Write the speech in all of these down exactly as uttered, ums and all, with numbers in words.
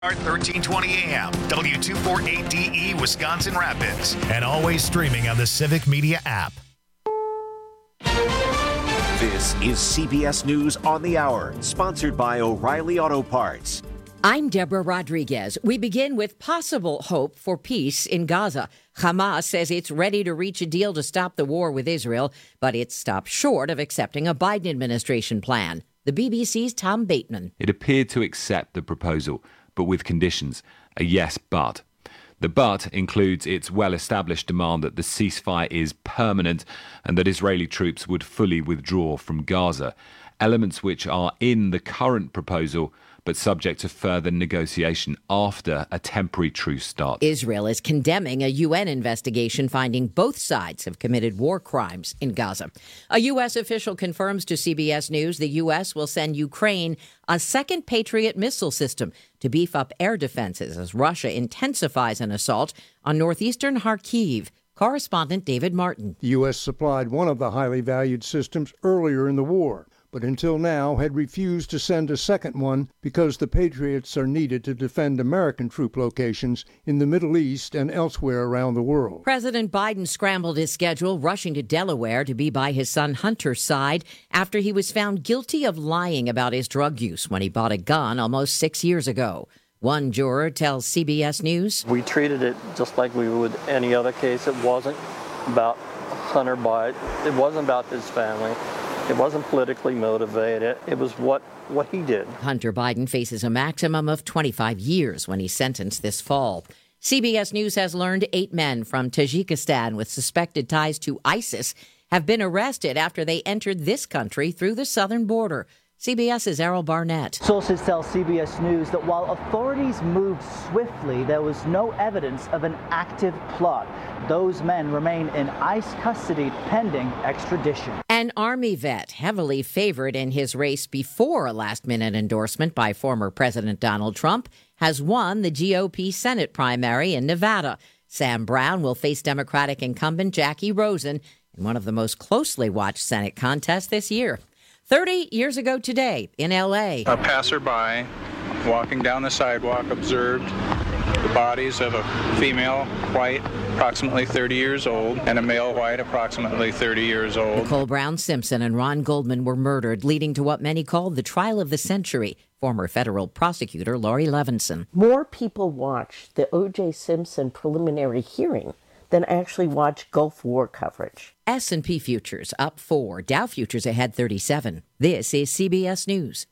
thirteen twenty A M, W two forty-eight D E, Wisconsin Rapids, and always streaming on the Civic Media app. This is C B S News on the Hour, sponsored by O'Reilly Auto Parts. I'm Deborah Rodriguez. We begin with possible hope for peace in Gaza. Hamas says it's ready to reach a deal to stop the war with Israel, but it's stopped short of accepting a Biden administration plan. The B B C's Tom Bateman. It appeared to accept the proposal, but with conditions. A yes, but. The but includes its well-established demand that the ceasefire is permanent and that Israeli troops would fully withdraw from Gaza, elements which are in the current proposal but subject to further negotiation after a temporary truce starts. Israel is condemning a U N investigation finding both sides have committed war crimes in Gaza. A U S official confirms to C B S News the U S will send Ukraine a second Patriot missile system to beef up air defenses as Russia intensifies an assault on northeastern Kharkiv. Correspondent David Martin. The U S supplied one of the highly valued systems earlier in the war, but until now had refused to send a second one because the Patriots are needed to defend American troop locations in the Middle East and elsewhere around the world. President Biden scrambled his schedule, rushing to Delaware to be by his son Hunter's side after he was found guilty of lying about his drug use when he bought a gun almost six years ago. One juror tells C B S News, "We treated it just like we would any other case. It wasn't about Hunter Biden. It wasn't about his family. It wasn't politically motivated. It was what, what he did." Hunter Biden faces a maximum of twenty-five years when he's sentenced this fall. C B S News has learned eight men from Tajikistan with suspected ties to ISIS have been arrested after they entered this country through the southern border. CBS's Errol Barnett. Sources tell C B S News that while authorities moved swiftly, there was no evidence of an active plot. Those men remain in ICE custody pending extradition. An Army vet, heavily favored in his race before a last-minute endorsement by former President Donald Trump, has won the G O P Senate primary in Nevada. Sam Brown will face Democratic incumbent Jackie Rosen in one of the most closely watched Senate contests this year. thirty years ago today in L A, a passerby walking down the sidewalk observed the bodies of a female white, approximately thirty years old, and a male white, approximately thirty years old. Nicole Brown Simpson and Ron Goldman were murdered, leading to what many called the trial of the century. Former federal prosecutor Lori Levinson. More people watched the O J Simpson preliminary hearing than actually watch Gulf War coverage. S and P futures up four, Dow futures ahead thirty-seven. This is C B S News.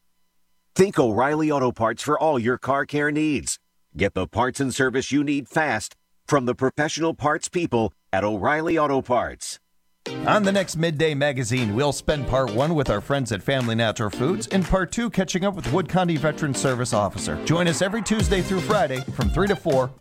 Think O'Reilly Auto Parts for all your car care needs. Get the parts and service you need fast from the professional parts people at O'Reilly Auto Parts. On the next Midday Magazine, we'll spend part one with our friends at Family Natural Foods and part two catching up with Wood County Veteran Service Officer. Join us every Tuesday through Friday from three to four.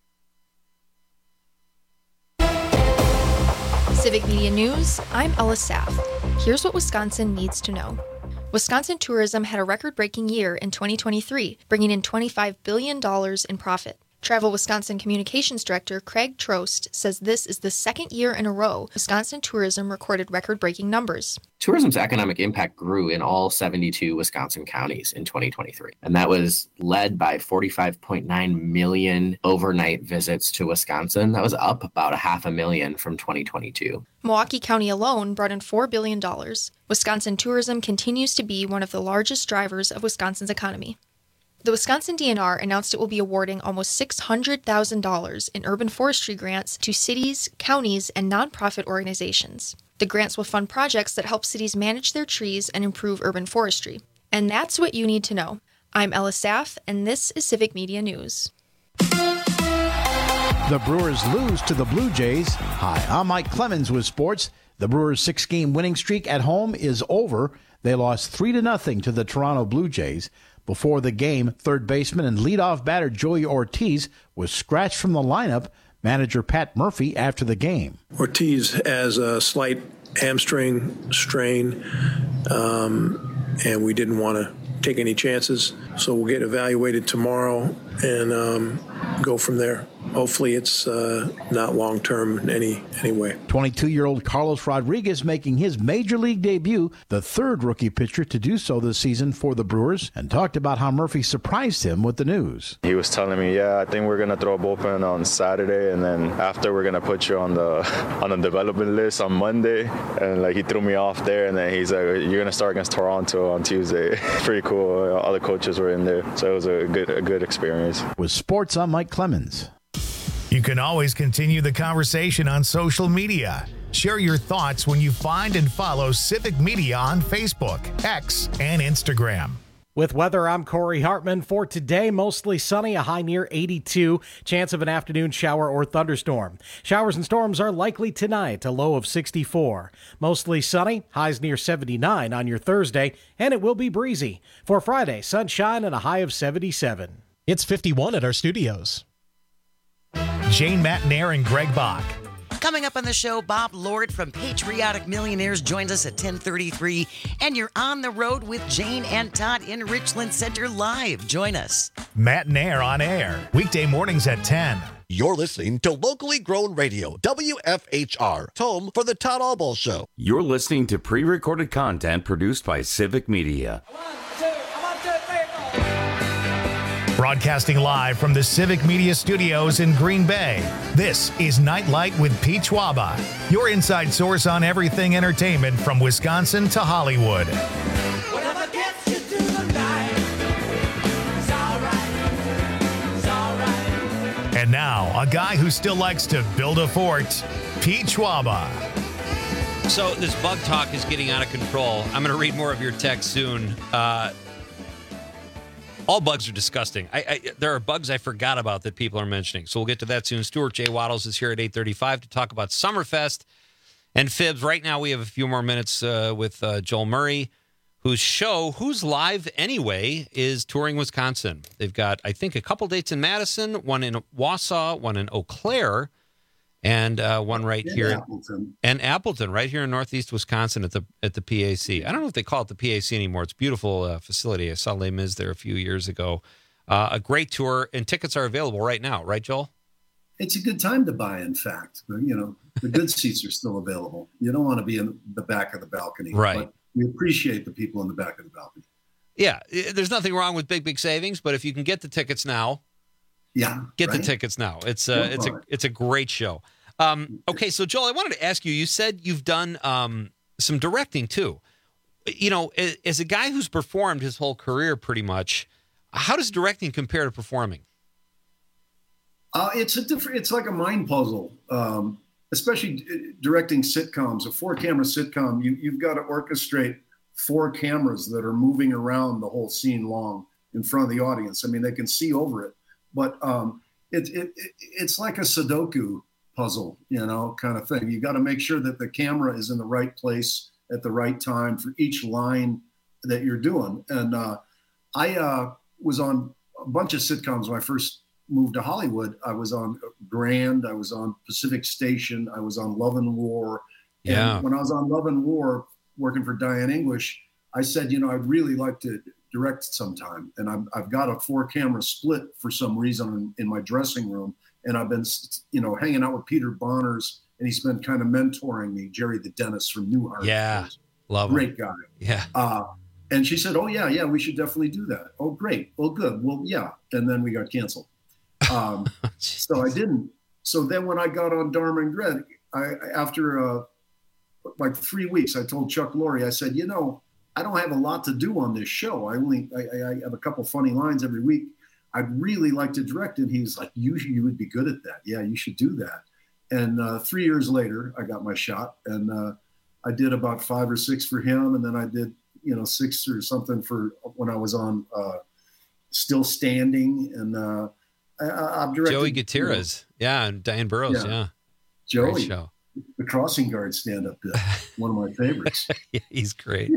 Civic Media News, I'm Ella Saff. Here's what Wisconsin needs to know. Wisconsin tourism had a record-breaking year in twenty twenty-three, bringing in twenty-five billion dollars in profit. Travel Wisconsin Communications Director Craig Trost says this is the second year in a row Wisconsin tourism recorded record-breaking numbers. Tourism's economic impact grew in all seventy-two Wisconsin counties in twenty twenty-three, and that was led by forty-five point nine million overnight visits to Wisconsin. That was up about a half a million from twenty twenty-two. Milwaukee County alone brought in four billion dollars. Wisconsin tourism continues to be one of the largest drivers of Wisconsin's economy. The Wisconsin D N R announced it will be awarding almost six hundred thousand dollars in urban forestry grants to cities, counties, and nonprofit organizations. The grants will fund projects that help cities manage their trees and improve urban forestry. And that's what you need to know. I'm Ella Saff, and this is Civic Media News. The Brewers lose to the Blue Jays. Hi, I'm Mike Clemens with sports. The Brewers' six-game winning streak at home is over. They lost three to nothing to the Toronto Blue Jays. Before the game, third baseman and leadoff batter Joey Ortiz was scratched from the lineup. Manager Pat Murphy after the game. Ortiz has a slight hamstring strain, um, and we didn't want to take any chances. So we'll get evaluated tomorrow and um, go from there. hopefully it's uh, not long-term in any, any way. twenty-two-year-old Carlos Rodriguez making his major league debut, the third rookie pitcher to do so this season for the Brewers, and talked about how Murphy surprised him with the news. He was telling me, yeah, I think we're going to throw a bullpen on Saturday, and then after we're going to put you on the on the development list on Monday. And like he threw me off there, and then he's like, you're going to start against Toronto on Tuesday. Pretty cool. All the coaches were in there, so it was a good a good experience. With sports, I'm Mike Clemens. You can always continue the conversation on social media. Share your thoughts when you find and follow Civic Media on Facebook, X, and Instagram. With weather, I'm Corey Hartman. For today, mostly sunny, a high near eighty-two. Chance of an afternoon shower or thunderstorm. Showers and storms are likely tonight, a low of sixty-four. Mostly sunny, highs near seventy-nine on your Thursday, and it will be breezy. For Friday, sunshine and a high of seventy-seven. It's fifty-one at our studios. Jane Matnair and Greg Bach. Coming up on the show, Bob Lord from Patriotic Millionaires joins us at ten thirty-three, and you're on the road with Jane and Todd in Richland Center Live. Join us. Matnair on air, weekday mornings at ten. You're listening to locally grown radio, W F H R, home for the Todd Albaugh Show. You're listening to pre-recorded content produced by Civic Media. Broadcasting live from the Civic Media Studios in Green Bay, this is Nightlight with Pete Schwaba, your inside source on everything entertainment from Wisconsin to Hollywood. Whatever gets you through the night, it's all right, it's all right. And now, a guy who still likes to build a fort, Pete Schwaba. So this bug talk is getting out of control. I'm going to read more of your text soon. Uh, All bugs are disgusting. I, I, there are bugs I forgot about that people are mentioning. So we'll get to that soon. Stuart J. Waddles is here at eight thirty-five to talk about Summerfest and Fibs. Right now we have a few more minutes uh, with uh, Joel Murray, whose show, Who's Live Anyway, is touring Wisconsin. They've got, I think, a couple dates in Madison, one in Wausau, one in Eau Claire, and uh, one right and here. Appleton. And Appleton, right here in northeast Wisconsin at the at the P A C. I don't know if they call it the P A C anymore. It's a beautiful uh, facility. I saw Les Mis there a few years ago. Uh, a great tour, and tickets are available right now, right, Joel? It's a good time to buy, in fact. But, you know, the good seats are still available. You don't want to be in the back of the balcony. Right. But we appreciate the people in the back of the balcony. Yeah, there's nothing wrong with big, big savings, but if you can get the tickets now, yeah, get right? the tickets now. It's uh, it's a it's a great show. Um, okay, so Joel, I wanted to ask you. You said you've done um, some directing too. You know, as a guy who's performed his whole career, pretty much, how does directing compare to performing? Uh, it's a different. It's like a mind puzzle, um, especially directing sitcoms. A four-camera sitcom, you you've got to orchestrate four cameras that are moving around the whole scene long in front of the audience. I mean, they can see over it, but um, it, it, it it's like a Sudoku puzzle, you know, kind of thing. You got to make sure that the camera is in the right place at the right time for each line that you're doing. And uh, I uh, was on a bunch of sitcoms when I first moved to Hollywood. I was on Grand, I was on Pacific Station, I was on Love and War. Yeah. And when I was on Love and War, working for Diane English, I said, you know, I'd really like to direct sometime. And I've, I've got a four camera split for some reason in, in my dressing room. And I've been, you know, hanging out with Peter Bonners, and he's been kind of mentoring me, Jerry the dentist from Newhart. Yeah, love him. Great guy. Yeah. Uh, and she said, oh, yeah, yeah, we should definitely do that. Oh, great. Well, good. Well, yeah. And then we got canceled. Um, so I didn't. So then when I got on Dharma and Greg, I, after uh, like three weeks, I told Chuck Lorre, I said, you know, I don't have a lot to do on this show. I only, I, I have a couple funny lines every week. I'd really like to direct. And he was like, you, you would be good at that. Yeah, you should do that. And uh, three years later, I got my shot. And uh, I did about five or six for him. And then I did, you know, six or something for when I was on uh, Still Standing. And uh, I, I've directed. Joey Gutierrez. You know, yeah, and Diane Burrows. Yeah. yeah. Joey. Great show. The Crossing Guard stand-up bit. One of my favorites. Yeah, he's great.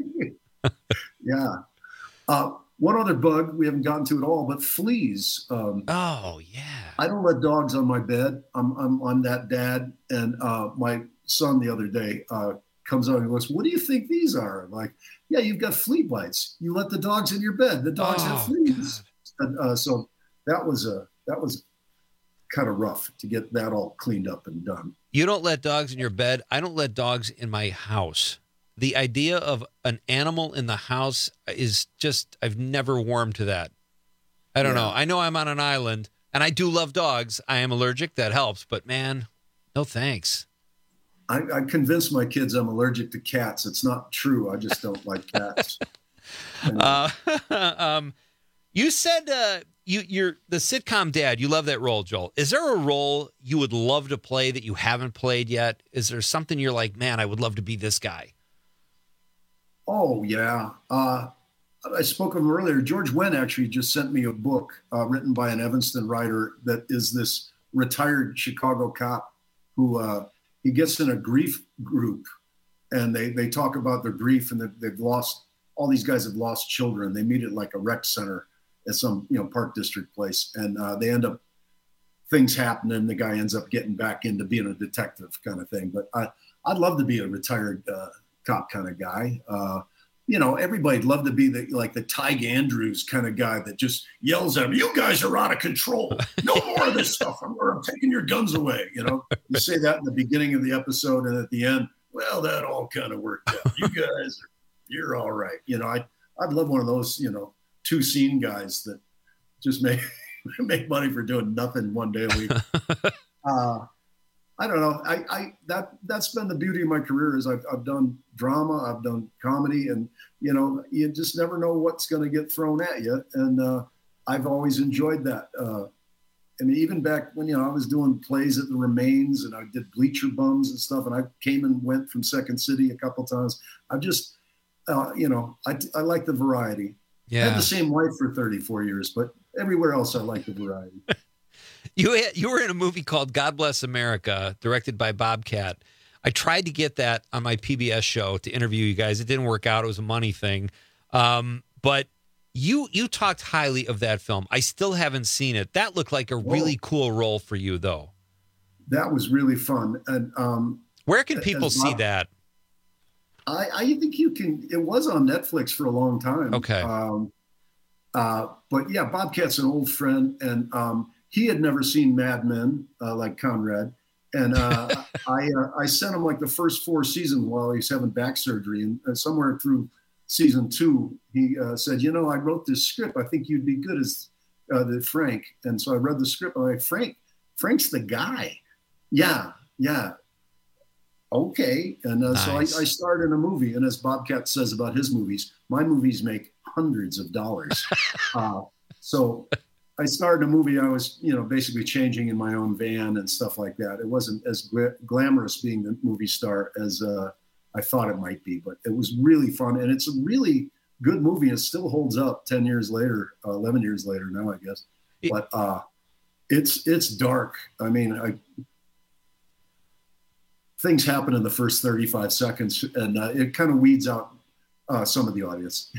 Yeah. Uh, One other bug we haven't gotten to at all, but fleas. Um, oh yeah. I don't let dogs on my bed. I'm I'm on that dad, and uh, my son the other day uh, comes out and goes, "What do you think these are?" I'm like, yeah, you've got flea bites. You let the dogs in your bed. The dogs oh, have fleas. And, uh, so that was a that was kind of rough to get that all cleaned up and done. You don't let dogs in your bed. I don't let dogs in my house. The idea of an animal in the house is just, I've never warmed to that. I don't Yeah. know. I know I'm on an island, and I do love dogs. I am allergic. That helps. But, man, no thanks. I, I convinced my kids I'm allergic to cats. It's not true. I just don't like cats. Uh, um, you said uh, you, you're the sitcom dad. You love that role, Joel. Is there a role you would love to play that you haven't played yet? Is there something you're like, man, I would love to be this guy? Oh, yeah. Uh, I spoke of him earlier. George Wendt actually just sent me a book uh, written by an Evanston writer that is this retired Chicago cop who uh, he gets in a grief group, and they, they talk about their grief, and they've, they've lost, all these guys have lost children. They meet at like a rec center at some, you know, Park District place, and uh, they end up, things happen, and the guy ends up getting back into being a detective kind of thing. But I, I'd love to be a retired uh, cop kind of guy. Uh, you know, everybody'd love to be the like the Tig Andrews kind of guy that just yells at them, "You guys are out of control. No more of this stuff. I'm, I'm taking your guns away." You know, you say that in the beginning of the episode, and at the end, well, that all kind of worked out. You guys, are, you're all right. You know, I I'd love one of those, you know, two scene guys that just make make money for doing nothing one day a week. uh, I don't know. I, I that that's been the beauty of my career is I've I've done drama, I've done comedy, and you know you just never know what's going to get thrown at you. And uh, I've always enjoyed that. Uh, I mean, even back when you know I was doing plays at the Remains, and I did Bleacher Bums and stuff, and I came and went from Second City a couple times. I've just uh, you know I I like the variety. Yeah. I had the same wife for thirty-four years, but everywhere else I like the variety. You you were in a movie called God Bless America, directed by Bobcat. I tried to get that on my P B S show to interview you guys. It didn't work out. It was a money thing. Um, but you you talked highly of that film. I still haven't seen it. That looked like a really cool role for you, though. That was really fun. And um, where can people as see Bob- that? I, I think you can. It was on Netflix for a long time. Okay. Um, uh, but yeah, Bobcat's an old friend, and um, he had never seen Mad Men uh, like Conrad. And uh, I uh, I sent him like the first four seasons while he's having back surgery, and uh, somewhere through season two, he uh, said, "You know, I wrote this script. I think you'd be good as uh, the Frank." And so I read the script. I'm like, Frank, Frank's the guy. Yeah, yeah. Okay. And uh, Nice. so I, I starred in a movie. And as Bobcat says about his movies, my movies make hundreds of dollars. uh, so I starred in a movie. I was, you know, basically changing in my own van and stuff like that. It wasn't as gla- glamorous being the movie star as uh, I thought it might be, but it was really fun. And it's a really good movie. It still holds up ten years later, uh, eleven years later now, I guess. But uh, it's it's dark. I mean, I, things happen in the first thirty-five seconds, and uh, it kind of weeds out uh, some of the audience.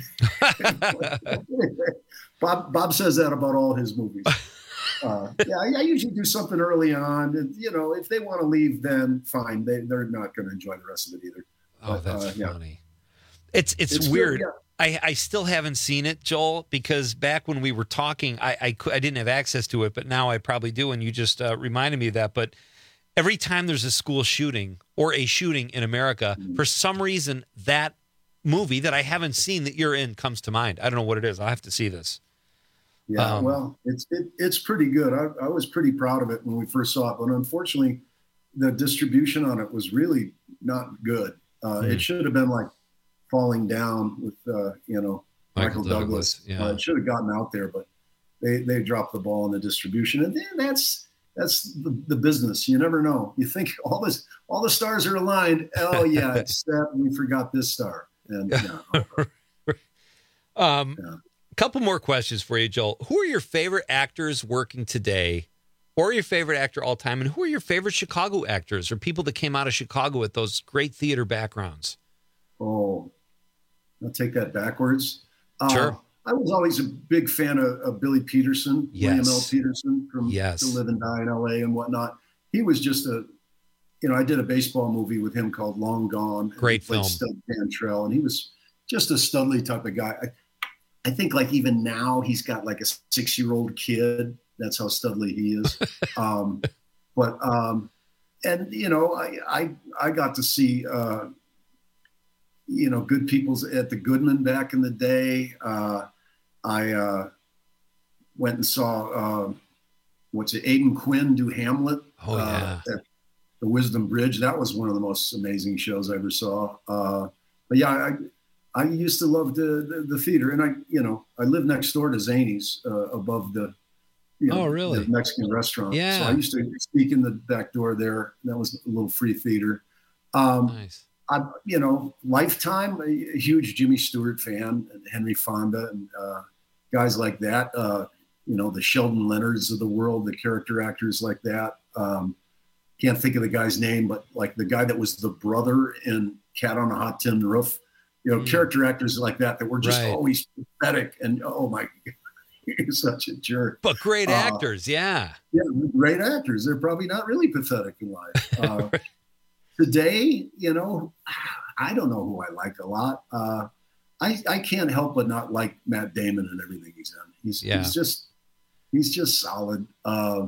Bob Bob says that about all his movies. Uh, yeah, I, I usually do something early on, and you know, if they want to leave, then fine. They they're not going to enjoy the rest of it either. Oh, But, that's uh, yeah. funny. It's it's, It's good, weird. yeah. I, I still haven't seen it, Joel, because back when we were talking, I I, cou- I didn't have access to it, but now I probably do, and you just uh, reminded me of that. But every time there's a school shooting or a shooting in America, Mm-hmm. for some reason, that movie that I haven't seen that you're in comes to mind. I don't know what it is. I'll have to see this. Yeah, Um, well, it's it, it's pretty good. I, I was pretty proud of it when we first saw it, but unfortunately, the distribution on it was really not good. Uh, Hmm. It should have been like Falling Down with uh, you know Michael Michael, Douglas. Douglas, yeah. Uh, it should have gotten out there, but they they dropped the ball in the distribution, and then that's that's the, the business. You never know. You think all this all the stars are aligned. Oh yeah, it's that we forgot this star. And yeah, Um, Yeah. A couple more questions for you, Joel. Who are your favorite actors working today, or your favorite actor all time, and who are your favorite Chicago actors or people that came out of Chicago with those great theater backgrounds? Oh, I'll take that backwards. Uh, Sure. I was always a big fan of, of Billy Peterson, William L. Yes. Peterson from Yes. To Live and Die in L A and whatnot. He was just a, you know, I did a baseball movie with him called Long Gone. and Great he played film. Cantrell, and he was just a studly type of guy. I, I think like even now he's got like a six-year-old kid That's how studly he is. um, but um, and you know, I I, I got to see uh, you know good people's at the Goodman back in the day. Uh, I uh, went and saw uh, what's it, Aidan Quinn do Hamlet. Oh yeah. Uh, at the Wisdom Bridge. That was one of the most amazing shows I ever saw. Uh, but yeah, I. I used to love the, the, the theater, and I, you know, I live next door to Zany's, uh, above the, you know, Oh, really? the Mexican restaurant. Yeah. So I used to sneak in the back door there. That was a little free theater. Um, nice. I, you know, Lifetime, a, a huge Jimmy Stewart fan, and Henry Fonda, and uh, guys like that. Uh, you know, the Sheldon Leonards of the world, the character actors like that. Um, can't think of the guy's name, but like the guy that was the brother in Cat on a Hot Tin Roof. You know, mm. character actors like that that were just Right. always pathetic, and oh my, he's such a jerk. But great Uh, actors, yeah. Yeah, great actors. They're probably not really pathetic in life. Uh, today, you know, I don't know who I like a lot. Uh, I I can't help but not like Matt Damon and everything he's in. He's Yeah. he's just he's just solid. Uh,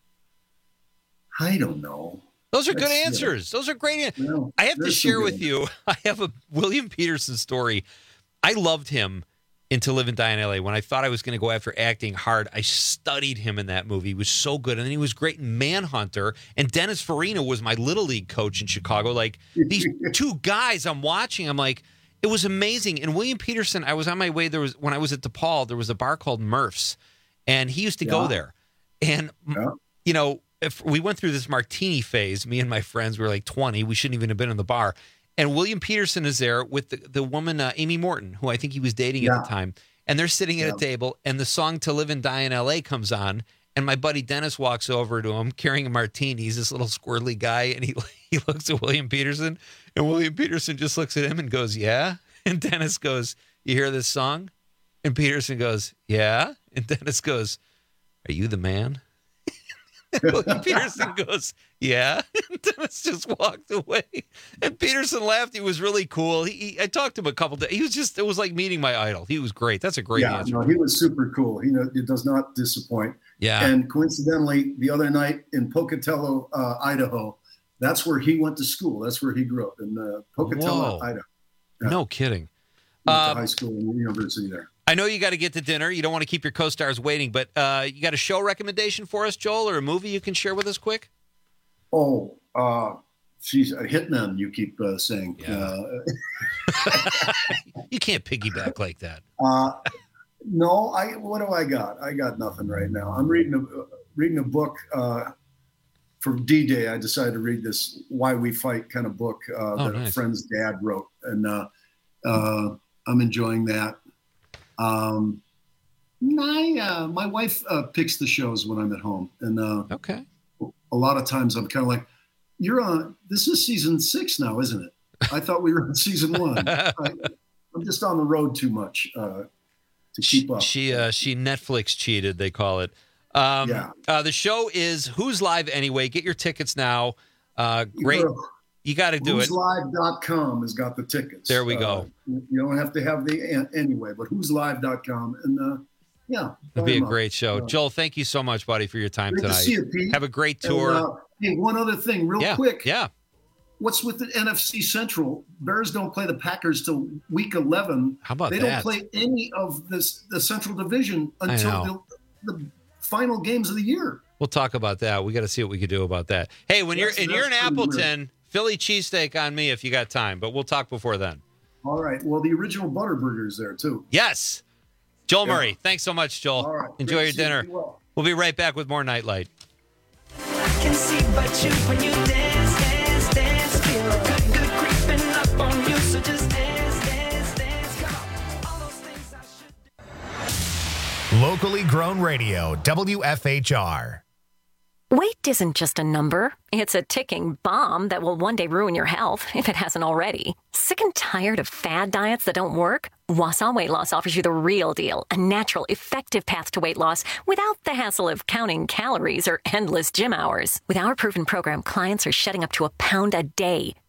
I don't know. Those are good That's, you know, answers. Those are great. An- you know, I have to there's some share good with ones. you. I have a William Peterson story. I loved him in To Live and Die in L A. When I thought I was going to go after acting hard, I studied him in that movie. He was so good. And then he was great in Manhunter. And Dennis Farina was my little league coach in Chicago. Like these two guys I'm watching, I'm like, it was amazing. And William Peterson, I was on my way. There was when I was at DePaul, there was a bar called Murph's, and he used to go Yeah. there. And Yeah. you know, if we went through this martini phase, me and my friends, we were like twenty. We shouldn't even have been in the bar. And William Peterson is there with the, the woman, uh, Amy Morton, who I think he was dating Yeah. at the time. And they're sitting at Yeah. a table, and the song To Live and Die in L A comes on. And my buddy Dennis walks over to him carrying a martini. He's this little squirrely guy. And he, he looks at William Peterson. And William Peterson just looks at him and goes, yeah. And Dennis goes, you hear this song? And Peterson goes, yeah. And Dennis goes, are you the man? William Peterson goes, yeah. And Dennis just walked away. And Peterson laughed. He was really cool. He, he I talked to him a couple days. He was just, it was like meeting my idol. He was great. That's a great yeah, answer. no, he was super cool. He know, it does not disappoint. Yeah. And coincidentally, the other night in Pocatello, uh, Idaho, that's where he went to school. That's where he grew up, in uh, Pocatello, Whoa. Idaho. No kidding. Went Uh, to high school and university there. I know you got to get to dinner. You don't want to keep your co-stars waiting, but uh, you got a show recommendation for us, Joel, or a movie you can share with us quick? Oh, uh, she's a hitman. You keep uh, saying. Uh, You can't piggyback like that. uh, no, I. What do I got? I got nothing right now. I'm reading a uh, reading a book uh, for D-Day. I decided to read this "Why We Fight" kind of book uh, Oh, that a nice. friend's dad wrote, and uh, uh, I'm enjoying that. Um, my uh, my wife uh, picks the shows when I'm at home, and uh, okay. a lot of times I'm kind of like, "You're on. This is season six now, isn't it? I thought we were on season one." I, I'm just on the road too much uh, to keep up. She uh, she Netflix cheated, they call it. Um, Yeah. uh, the show is Who's Live Anyway. Get your tickets now. Uh, great. You, You got to do who's it. live dot com has got the tickets. There we Uh, go. you don't have to have the an- anyway, but who's live dot com, and uh, yeah, It'll be a sign 'em up. great show. Uh, Joel, thank you so much, buddy, for your time Great to tonight. see you, Pete. Have a great And, tour. uh, hey, one other thing, real yeah. quick. Yeah. What's with the N F C Central? Bears don't play the Packers till week eleven. How about they that? don't play any of this the Central Division I until know. the, the final games of the year. We'll talk about that. We got to see what we can do about that. Hey, when That's- you're and that's you're in pretty Appleton, Philly cheesesteak on me if you got time, but we'll talk before then. All right. Well, the original Butterburger's there too. Yes. Joel Yeah. Murray, thanks so much, Joel. All right. Enjoy Great your to see you. dinner. Be well. We'll be right back with more Nightlight. Can see but you when you dance, dance, dance. Feel good, good creeping up on you. So just dance, dance, dance. Come on. All those things I should. Locally grown radio, W F H R. Weight isn't just a number. It's a ticking bomb that will one day ruin your health, if it hasn't already. Sick and tired of fad diets that don't work? Wausau Weight Loss offers you the real deal, a natural, effective path to weight loss without the hassle of counting calories or endless gym hours. With our proven program, clients are shedding up to a pound a day.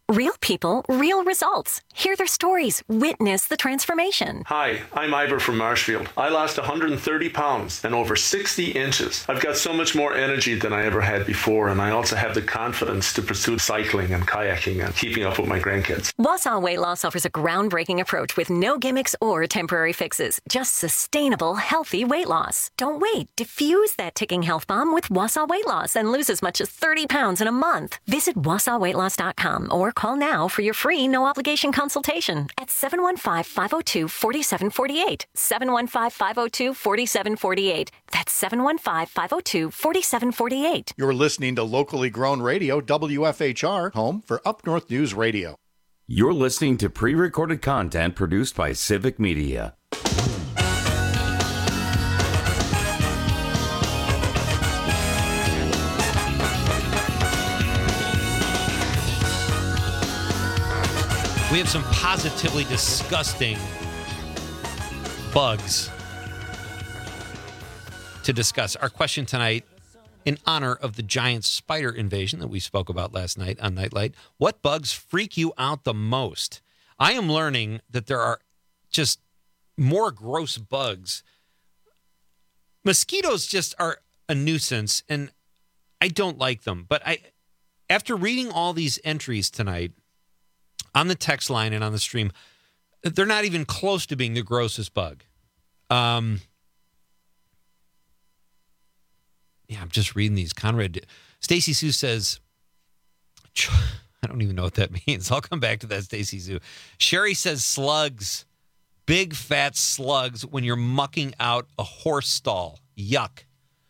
Real people, real results. Hear their stories. Witness the transformation. Hi, I'm Ivor from Marshfield. I lost one hundred thirty pounds and over sixty inches. I've got so much more energy than I ever had before, and I also have the confidence to pursue cycling and kayaking and keeping up with my grandkids. Wausau Weight Loss offers a groundbreaking approach with no gimmicks or temporary fixes. Just sustainable, healthy weight loss. Don't wait. Diffuse that ticking health bomb with Wausau Weight Loss and lose as much as thirty pounds in a month. Visit wausau weight loss dot com or call now for your free no-obligation consultation at seven one five, five oh two, four seven four eight. seven one five, five oh two, four seven four eight. That's seven one five, five oh two, four seven four eight. You're listening to locally grown radio, W F H R, home for Up North News Radio. You're listening to pre-recorded content produced by Civic Media. We have some positively disgusting bugs to discuss. Our question tonight, in honor of the giant spider invasion that we spoke about last night on Nightlight, what bugs freak you out the most? I am learning that there are just more gross bugs. Mosquitoes just are a nuisance, and I don't like them. But I, after reading all these entries tonight, on the text line and on the stream, they're not even close to being the grossest bug. Um, yeah, I'm just reading these. Conrad, Stacy Sue says, I don't even know what that means. I'll come back to that, Stacy Sue. Sherry says slugs, big fat slugs when you're mucking out a horse stall. Yuck.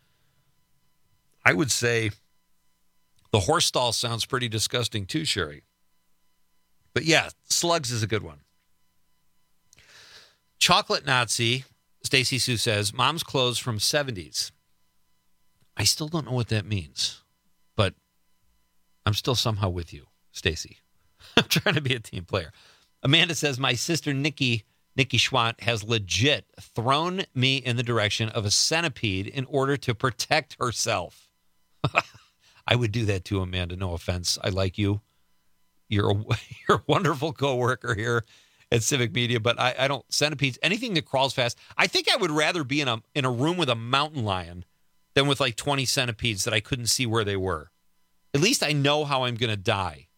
I would say the horse stall sounds pretty disgusting too, Sherry. But yeah, slugs is a good one. Chocolate Nazi, Stacy Sue says, mom's clothes from seventies. I still don't know what that means, but I'm still somehow with you, Stacy. I'm trying to be a team player. Amanda says, my sister Nikki, Nikki Schwant, has legit thrown me in the direction of a centipede in order to protect herself. I would do that too, Amanda. No offense. I like you. You're a, you're a wonderful coworker here at Civic Media, but I, I don't, centipedes, anything that crawls fast. I think I would rather be in a in a room with a mountain lion than with like twenty centipedes that I couldn't see where they were. At least I know how I'm going to die.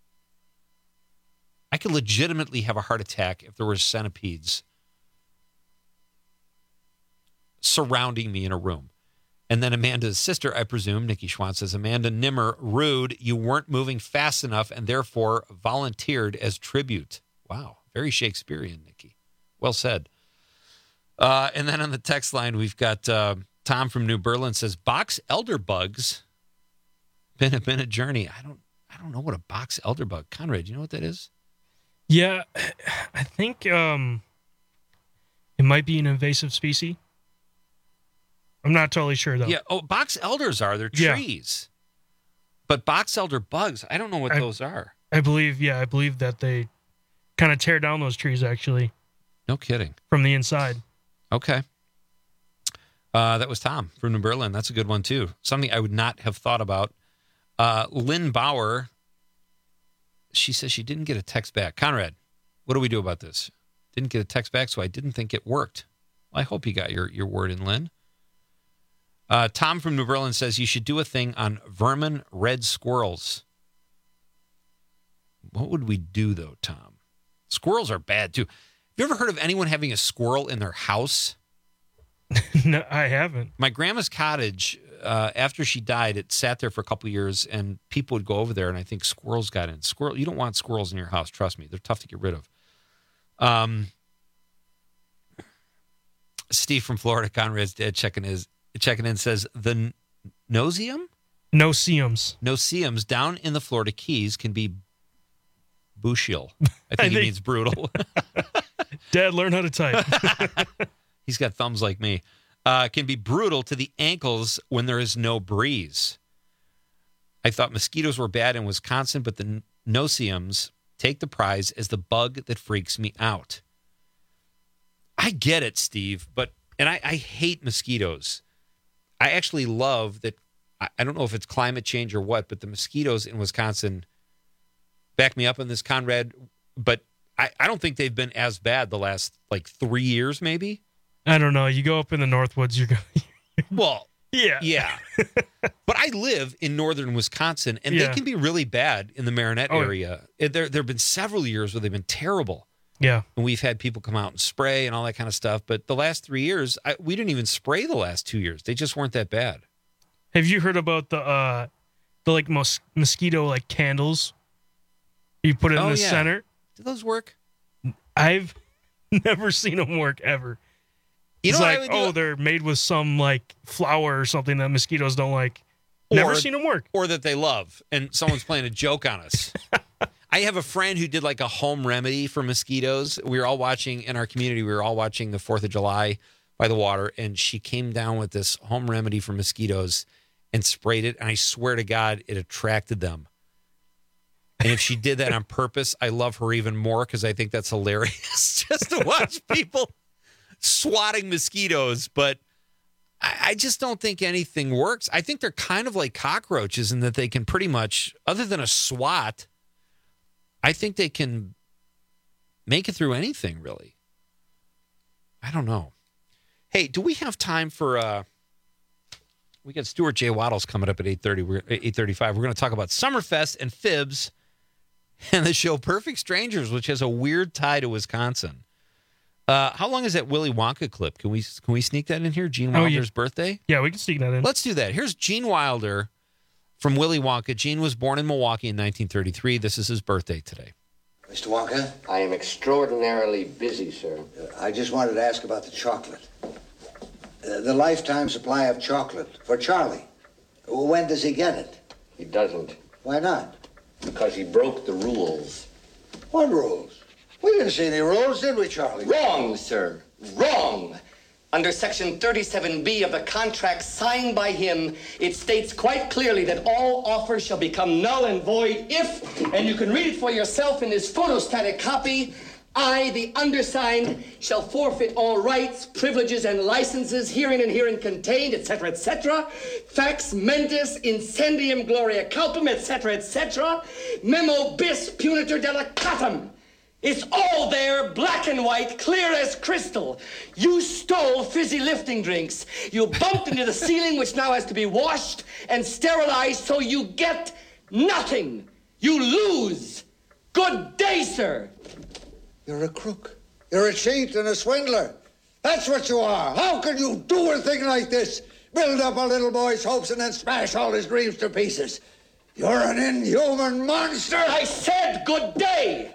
I could legitimately have a heart attack if there were centipedes surrounding me in a room. And then Amanda's sister, I presume, Nikki Schwan says, Amanda Nimmer, rude, you weren't moving fast enough and therefore volunteered as tribute. Wow, very Shakespearean, Nikki. Well said. Uh, and then on the text line, we've got uh, Tom from New Berlin says, box elder bugs. Been a, been a journey. I don't I don't know what a box elder bug. Conrad, do you know what that is? Yeah, I think um, it might be an invasive species. I'm not totally sure, though. Yeah. Oh, box elders are. They're trees. Yeah. But box elder bugs, I don't know what I, those are. I believe, yeah, I believe that they kind of tear down those trees, actually. No kidding. From the inside. Okay. Uh, that was Tom from New Berlin. That's a good one, too. Something I would not have thought about. Uh, Lynn Bauer, she says she didn't get a text back. Conrad, what do we do about this? Didn't get a text back, so I didn't think it worked. Well, I hope you got your, your word in, Lynn. Uh, Tom from New Berlin says you should do a thing on vermin red squirrels. What would we do, though, Tom? Squirrels are bad, too. Have you ever heard of anyone having a squirrel in their house? No, I haven't. My grandma's cottage, uh, after she died, it sat there for a couple of years, and people would go over there, and I think squirrels got in. Squirrel, you don't want squirrels in your house, trust me. They're tough to get rid of. Um, Steve from Florida, Conrad's dad, checking his checking in, says the noseum? Noseums. Noseums down in the Florida Keys can be bushel. I think I he think... means brutal. Dad, learn how to type. He's got thumbs like me. Uh, can be brutal to the ankles when there is no breeze. I thought mosquitoes were bad in Wisconsin, but the noseums take the prize as the bug that freaks me out. I get it, Steve, but and I, I hate mosquitoes. I actually love that. I, I don't know if it's climate change or what, but the mosquitoes in Wisconsin back me up on this, Conrad, but I, I don't think they've been as bad the last, like, three years, maybe. I don't know. You go up in the Northwoods, you're going. Well, yeah, yeah. But I live in northern Wisconsin, and Yeah. they can be really bad in the Marinette Oh. area. It- There, there have been several years where they've been terrible. Yeah. And we've had people come out and spray and all that kind of stuff. But the last three years, I, we didn't even spray the last two years. They just weren't that bad. Have you heard about the uh, the like mos- mosquito like candles? You put it Oh, in the yeah. center. Do those work? I've never seen them work ever. You it's know what I like, would do? oh, they're made with some like flour or something that mosquitoes don't like. Never Or- seen them work. Or that they love, and someone's playing a joke on us. I have a friend who did like a home remedy for mosquitoes. We were all watching in our community. We were all watching the fourth of July by the water, and she came down with this home remedy for mosquitoes and sprayed it. And I swear to God, it attracted them. And if she did that on purpose, I love her even more because I think that's hilarious just to watch people swatting mosquitoes. But I, I just don't think anything works. I think they're kind of like cockroaches in that they can pretty much, other than a swat, I think they can make it through anything, really. I don't know. Hey, do we have time for... Uh, we got Stuart J. Waddles coming up at eight thirty. We're eight thirty-five. We're going to talk about Summerfest and Fibs and the show Perfect Strangers, which has a weird tie to Wisconsin. Uh, how long is that Willy Wonka clip? Can we can we sneak that in here? Gene Oh, Wilder's yeah. birthday? Yeah, we can sneak that in. Let's do that. Here's Gene Wilder from Willy Wonka. Gene was born in Milwaukee in nineteen thirty-three. This is his birthday today. Mister Wonka? I am extraordinarily busy, sir. Uh, I just wanted to ask about the chocolate. Uh, the lifetime supply of chocolate for Charlie. When does he get it? He doesn't. Why not? Because he broke the rules. What rules? We didn't see any rules, did we, Charlie? Wrong, sir. Wrong. Under Section thirty-seven B of the contract signed by him, it states quite clearly that all offers shall become null and void if, and you can read it for yourself in this photostatic copy, I, the undersigned, shall forfeit all rights, privileges, and licenses herein and herein contained, et cetera, et cetera. Fax mentis incendium gloria culpum, et cetera, et cetera. Memo bis punitor delicatum. It's all there, black and white, clear as crystal. You stole fizzy lifting drinks. You bumped into the ceiling, which now has to be washed and sterilized, so you get nothing. You lose. Good day, sir. You're a crook. You're a cheat and a swindler. That's what you are. How can you do a thing like this? Build up a little boy's hopes and then smash all his dreams to pieces. You're an inhuman monster. I said good day.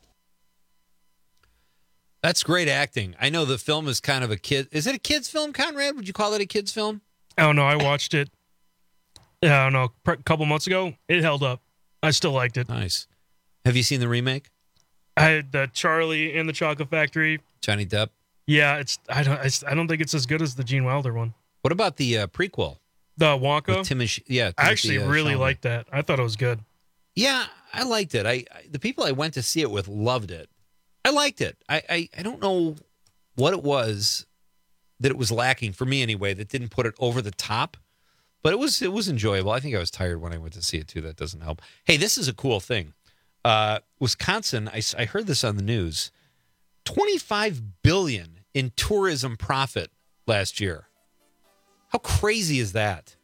That's great acting. I know the film is kind of a kid. Is it a kid's film, Conrad? Would you call it a kid's film? I don't know. I watched it. Yeah, I don't know. A couple months ago, it held up. I still liked it. Nice. Have you seen the remake? I had the Charlie and the Chocolate Factory. Johnny Depp. Yeah, it's. I don't. It's, I don't think it's as good as the Gene Wilder one. What about the uh, prequel? The Wonka. With Timosh- yeah, I actually Timothy, uh, really Chalamet. liked that. I thought it was good. Yeah, I liked it. I, I the people I went to see it with loved it. I liked it. I, I I don't know what it was that it was lacking for me anyway that didn't put it over the top, but it was it was enjoyable. I think I was tired when I went to see it too. That doesn't help. Hey, this is a cool thing. Uh, Wisconsin, I, I heard this on the news. twenty-five billion dollars in tourism profit last year. How crazy is that?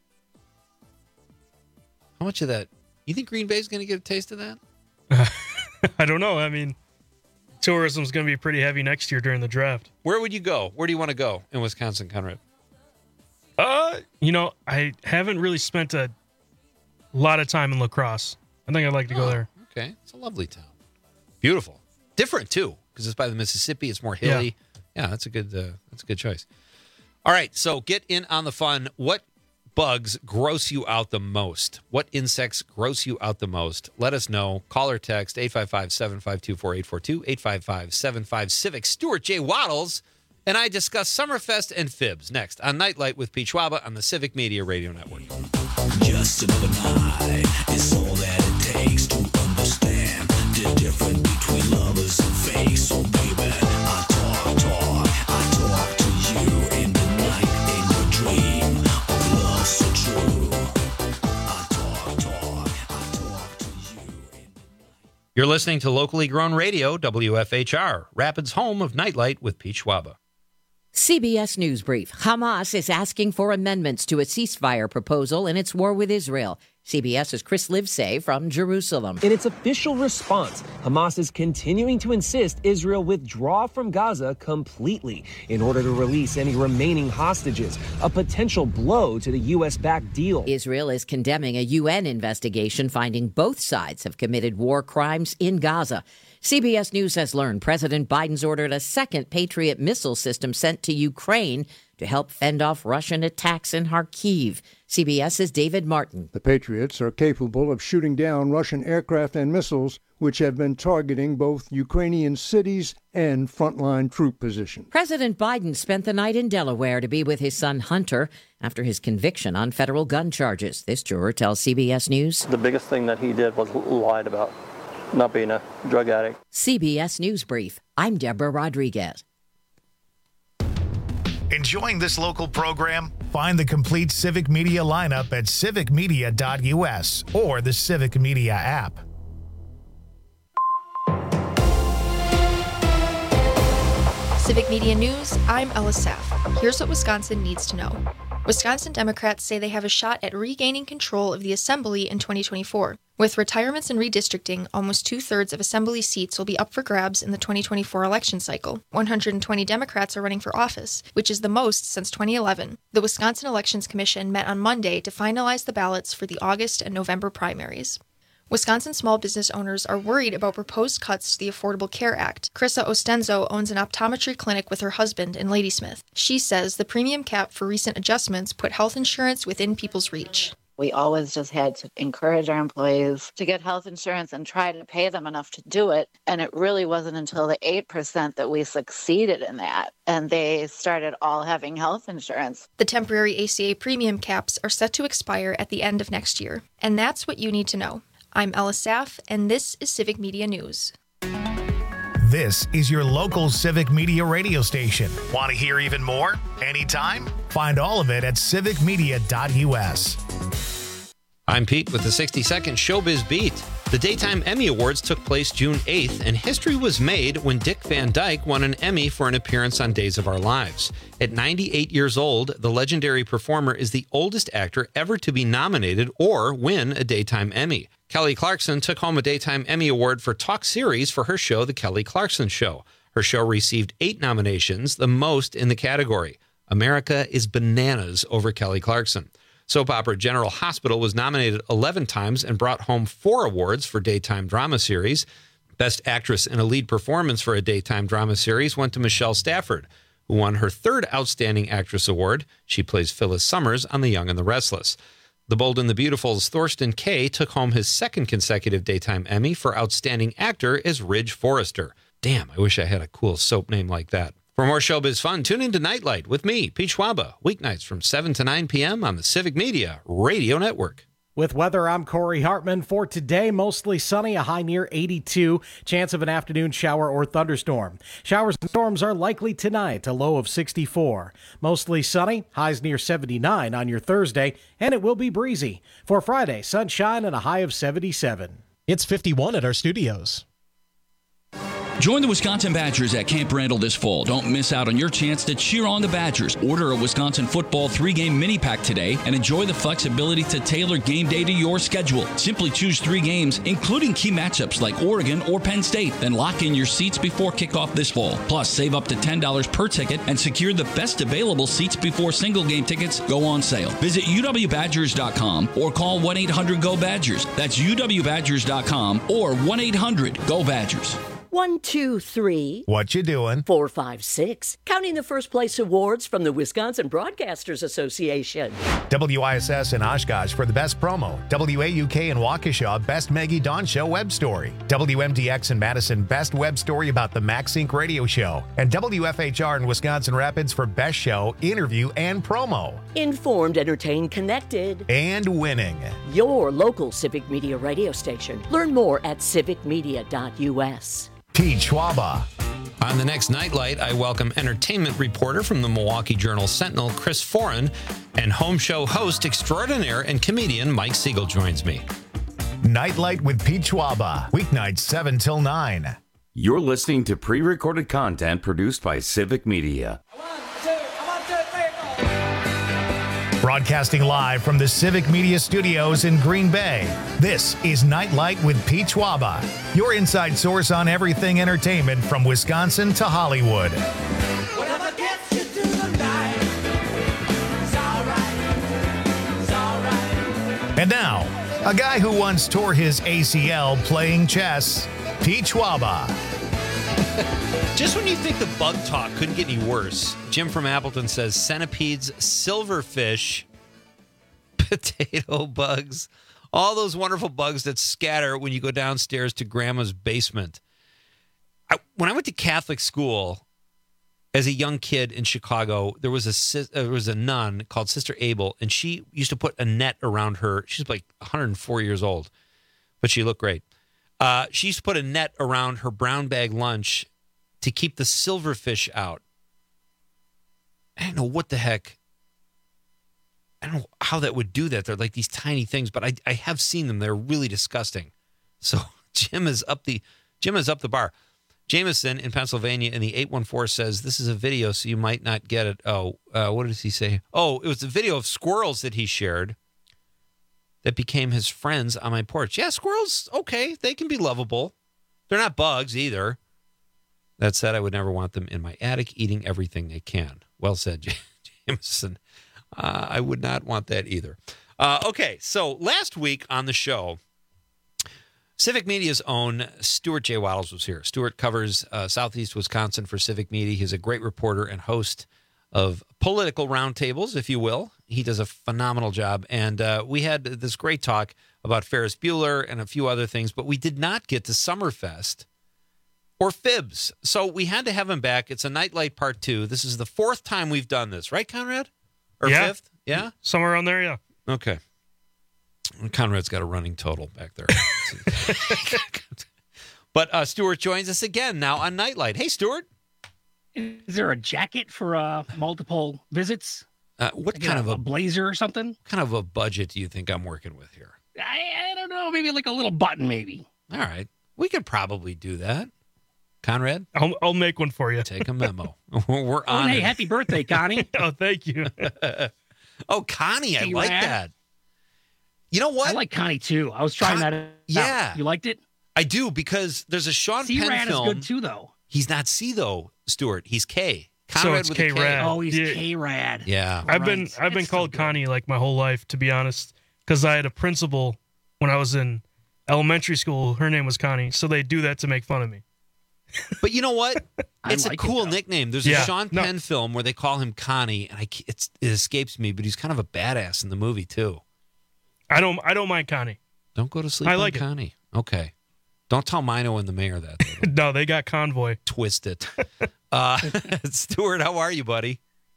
How much of that? You think Green Bay is going to get a taste of that? I don't know. I mean, tourism's going to be pretty heavy next year during the draft. Where would you go? Where do you want to go in Wisconsin, Conrad? Uh, you know, I haven't really spent a lot of time in La Crosse. I think I'd like to go Oh, there. Okay, it's a lovely town. Beautiful, different too, because it's by the Mississippi. It's more hilly. Yeah, that's a good. Uh, that's a good choice. All right, so get in on the fun. What bugs gross you out the most? What insects gross you out the most? Let us know. Call or text eight five five, seven five two, four eight four two, eight five five, seven five Civic. Stuart J. Waddles and I discuss Summerfest and Fibs next on Nightlight with Pete Schwaba on the Civic Media Radio Network. Just another night is all that it takes to understand the difference between lovers and fake. So baby, I talk, talk, I talk to you in the night, in your dream of love so true. I talk, talk, I talk to you in the night. You're listening to locally grown radio, W F H R, Rapids' home of Nightlight with Pete Schwaba. C B S News Brief. Hamas is asking for amendments to a ceasefire proposal in its war with Israel. CBS's Chris Livesay from Jerusalem. In its official response, Hamas is continuing to insist Israel withdraw from Gaza completely in order to release any remaining hostages, a potential blow to the U S-backed deal. Israel is condemning a U N investigation finding both sides have committed war crimes in Gaza. C B S News has learned President Biden's ordered a second Patriot missile system sent to Ukraine to help fend off Russian attacks in Kharkiv. CBS's David Martin. The Patriots are capable of shooting down Russian aircraft and missiles, which have been targeting both Ukrainian cities and frontline troop positions. President Biden spent the night in Delaware to be with his son Hunter after his conviction on federal gun charges. This juror tells C B S News. The biggest thing that he did was lied about not being a drug addict. C B S News Brief. I'm Deborah Rodriguez. Enjoying this local program? Find the complete Civic Media lineup at civic media dot U S or the Civic Media app. Civic Media News, I'm Ella Saff. Here's what Wisconsin needs to know. Wisconsin Democrats say they have a shot at regaining control of the Assembly in twenty twenty-four. With retirements and redistricting, almost two-thirds of Assembly seats will be up for grabs in the twenty twenty-four election cycle. one hundred twenty Democrats are running for office, which is the most since twenty eleven. The Wisconsin Elections Commission met on Monday to finalize the ballots for the August and November primaries. Wisconsin small business owners are worried about proposed cuts to the Affordable Care Act. Krissa Ostenzo owns an optometry clinic with her husband in Ladysmith. She says the premium cap for recent adjustments put health insurance within people's reach. We always just had to encourage our employees to get health insurance and try to pay them enough to do it. And it really wasn't until the eight percent that we succeeded in that. And they started all having health insurance. The temporary A C A premium caps are set to expire at the end of next year. And that's what you need to know. I'm Ella Saff, and this is Civic Media News. This is your local Civic Media radio station. Want to hear even more? Anytime? Find all of it at civic media dot U S. I'm Pete with the sixty second Showbiz Beat. The Daytime Emmy Awards took place June eighth, and history was made when Dick Van Dyke won an Emmy for an appearance on Days of Our Lives. At ninety-eight years old, the legendary performer is the oldest actor ever to be nominated or win a Daytime Emmy. Kelly Clarkson took home a Daytime Emmy Award for Talk Series for her show, The Kelly Clarkson Show. Her show received eight nominations, the most in the category. America is bananas over Kelly Clarkson. Soap opera General Hospital was nominated eleven times and brought home four awards for Daytime Drama Series. Best Actress in a Lead Performance for a Daytime Drama Series went to Michelle Stafford, who won her third Outstanding Actress Award. She plays Phyllis Summers on The Young and the Restless. The Bold and the Beautiful's Thorsten Kaye took home his second consecutive Daytime Emmy for Outstanding Actor as Ridge Forrester. Damn, I wish I had a cool soap name like that. For more showbiz fun, tune in to Nightlight with me, Pete Schwaba, weeknights from seven to nine p.m. on the Civic Media Radio Network. With weather, I'm Corey Hartman. For today, mostly sunny, a high near eighty-two. Chance of an afternoon shower or thunderstorm. Showers and storms are likely tonight, a low of sixty-four. Mostly sunny, highs near seventy-nine on your Thursday, and it will be breezy. For Friday, sunshine and a high of seventy-seven. It's fifty-one at our studios. Join the Wisconsin Badgers at Camp Randall this fall. Don't miss out on your chance to cheer on the Badgers. Order a Wisconsin football three-game mini-pack today and enjoy the flexibility to tailor game day to your schedule. Simply choose three games, including key matchups like Oregon or Penn State. Then lock in your seats before kickoff this fall. Plus, save up to ten dollars per ticket and secure the best available seats before single-game tickets go on sale. Visit U W Badgers dot com or call one eight hundred go Badgers. That's U W Badgers dot com or one eight hundred go Badgers. One, two, three. What you doing? Four, five, six. Counting the first place awards from the Wisconsin Broadcasters Association. W I S S in Oshkosh for the best promo. W A U K in Waukesha, best Maggie Dawn Show web story. W M D X in Madison, best web story about the Max Inc radio show. And W F H R in Wisconsin Rapids for best show, interview, and promo. Informed, entertained, connected. And winning. Your local Civic Media radio station. Learn more at civic media dot U S. Pete Schwaba. On the next Nightlight, I welcome entertainment reporter from the Milwaukee Journal-Sentinel, Chris Foran, and home show host extraordinaire and comedian Mike Siegel joins me. Nightlight with Pete Schwaba. Weeknights seven till nine. You're listening to pre-recorded content produced by Civic Media. Broadcasting live from the Civic Media Studios in Green Bay, this is Nightlight with Pete Schwaba, your inside source on everything entertainment from Wisconsin to Hollywood. Whatever gets you through the night, it's all right, it's all right. And now, a guy who once tore his A C L playing chess, Pete Schwaba. Just when you think the bug talk couldn't get any worse, Jim from Appleton says centipedes, silverfish, potato bugs, all those wonderful bugs that scatter when you go downstairs to grandma's basement. I, when I went to Catholic school as a young kid in Chicago, there was a sis- there was a nun called Sister Abel, and she used to put a net around her. She's like one hundred four years old, but she looked great. Uh, she used to put a net around her brown bag lunch to keep the silverfish out. I don't know what the heck. I don't know how that would do that. They're like these tiny things, but I, I have seen them. They're really disgusting. So Jim is up the Jim is up the bar. Jameson in Pennsylvania in the eight one four says, this is a video, so you might not get it. Oh, uh, what does he say? Oh, it was a video of squirrels that he shared that became his friends on my porch. Yeah, squirrels, okay, they can be lovable. They're not bugs either. That said, I would never want them in my attic eating everything they can. Well said, Jameson. Uh, I would not want that either. Uh, okay, so last week on the show, Civic Media's own Stuart J. Waddles was here. Stuart covers uh, Southeast Wisconsin for Civic Media. He's a great reporter and host of political roundtables, if you will. He does a phenomenal job. And uh, we had this great talk about Ferris Bueller and a few other things, but we did not get to Summerfest or F I B S. So we had to have him back. It's a Nightlight Part two. This is the fourth time we've done this, right, Conrad? Or yeah. fifth? Yeah? Somewhere around there, yeah. Okay. Conrad's got a running total back there. But uh, Stuart joins us again now on Nightlight. Hey, Stuart. Is there a jacket for uh, multiple visits? Uh, what Like kind a, of a, a blazer or something? What kind of a budget do you think I'm working with here? I, I don't know. Maybe like a little button, maybe. All right. We could probably do that. Conrad? I'll, I'll make one for you. Take a memo. We're Oh, on hey, it. happy birthday, Connie. Oh, thank you. Oh, Connie, I See, like Rad? that. You know what? I like Connie, too. I was trying Con- that out. Yeah. You liked it? I do, because there's a Sean Penn C-Rad is film. good, too, though. He's not C, though, Stuart. He's K. So Conrad it's with a K. K-Rad. Oh, he's Yeah. K-Rad. Yeah. I've been I've been called Connie like my whole life, to be honest, because I had a principal when I was in elementary school. Her name was Connie, so they do that to make fun of me. But you know what? I It's like a it, cool though. nickname. There's Yeah. a Sean No. Penn film where they call him Connie, and I, ca- it's, it escapes me, but he's kind of a badass in the movie, too. I don't I don't mind Connie. Don't go to sleep I on like it. Connie. Okay. Don't tell Mino and the mayor that. No, they got Convoy. Twist it. Uh, Stuart, how are you, buddy?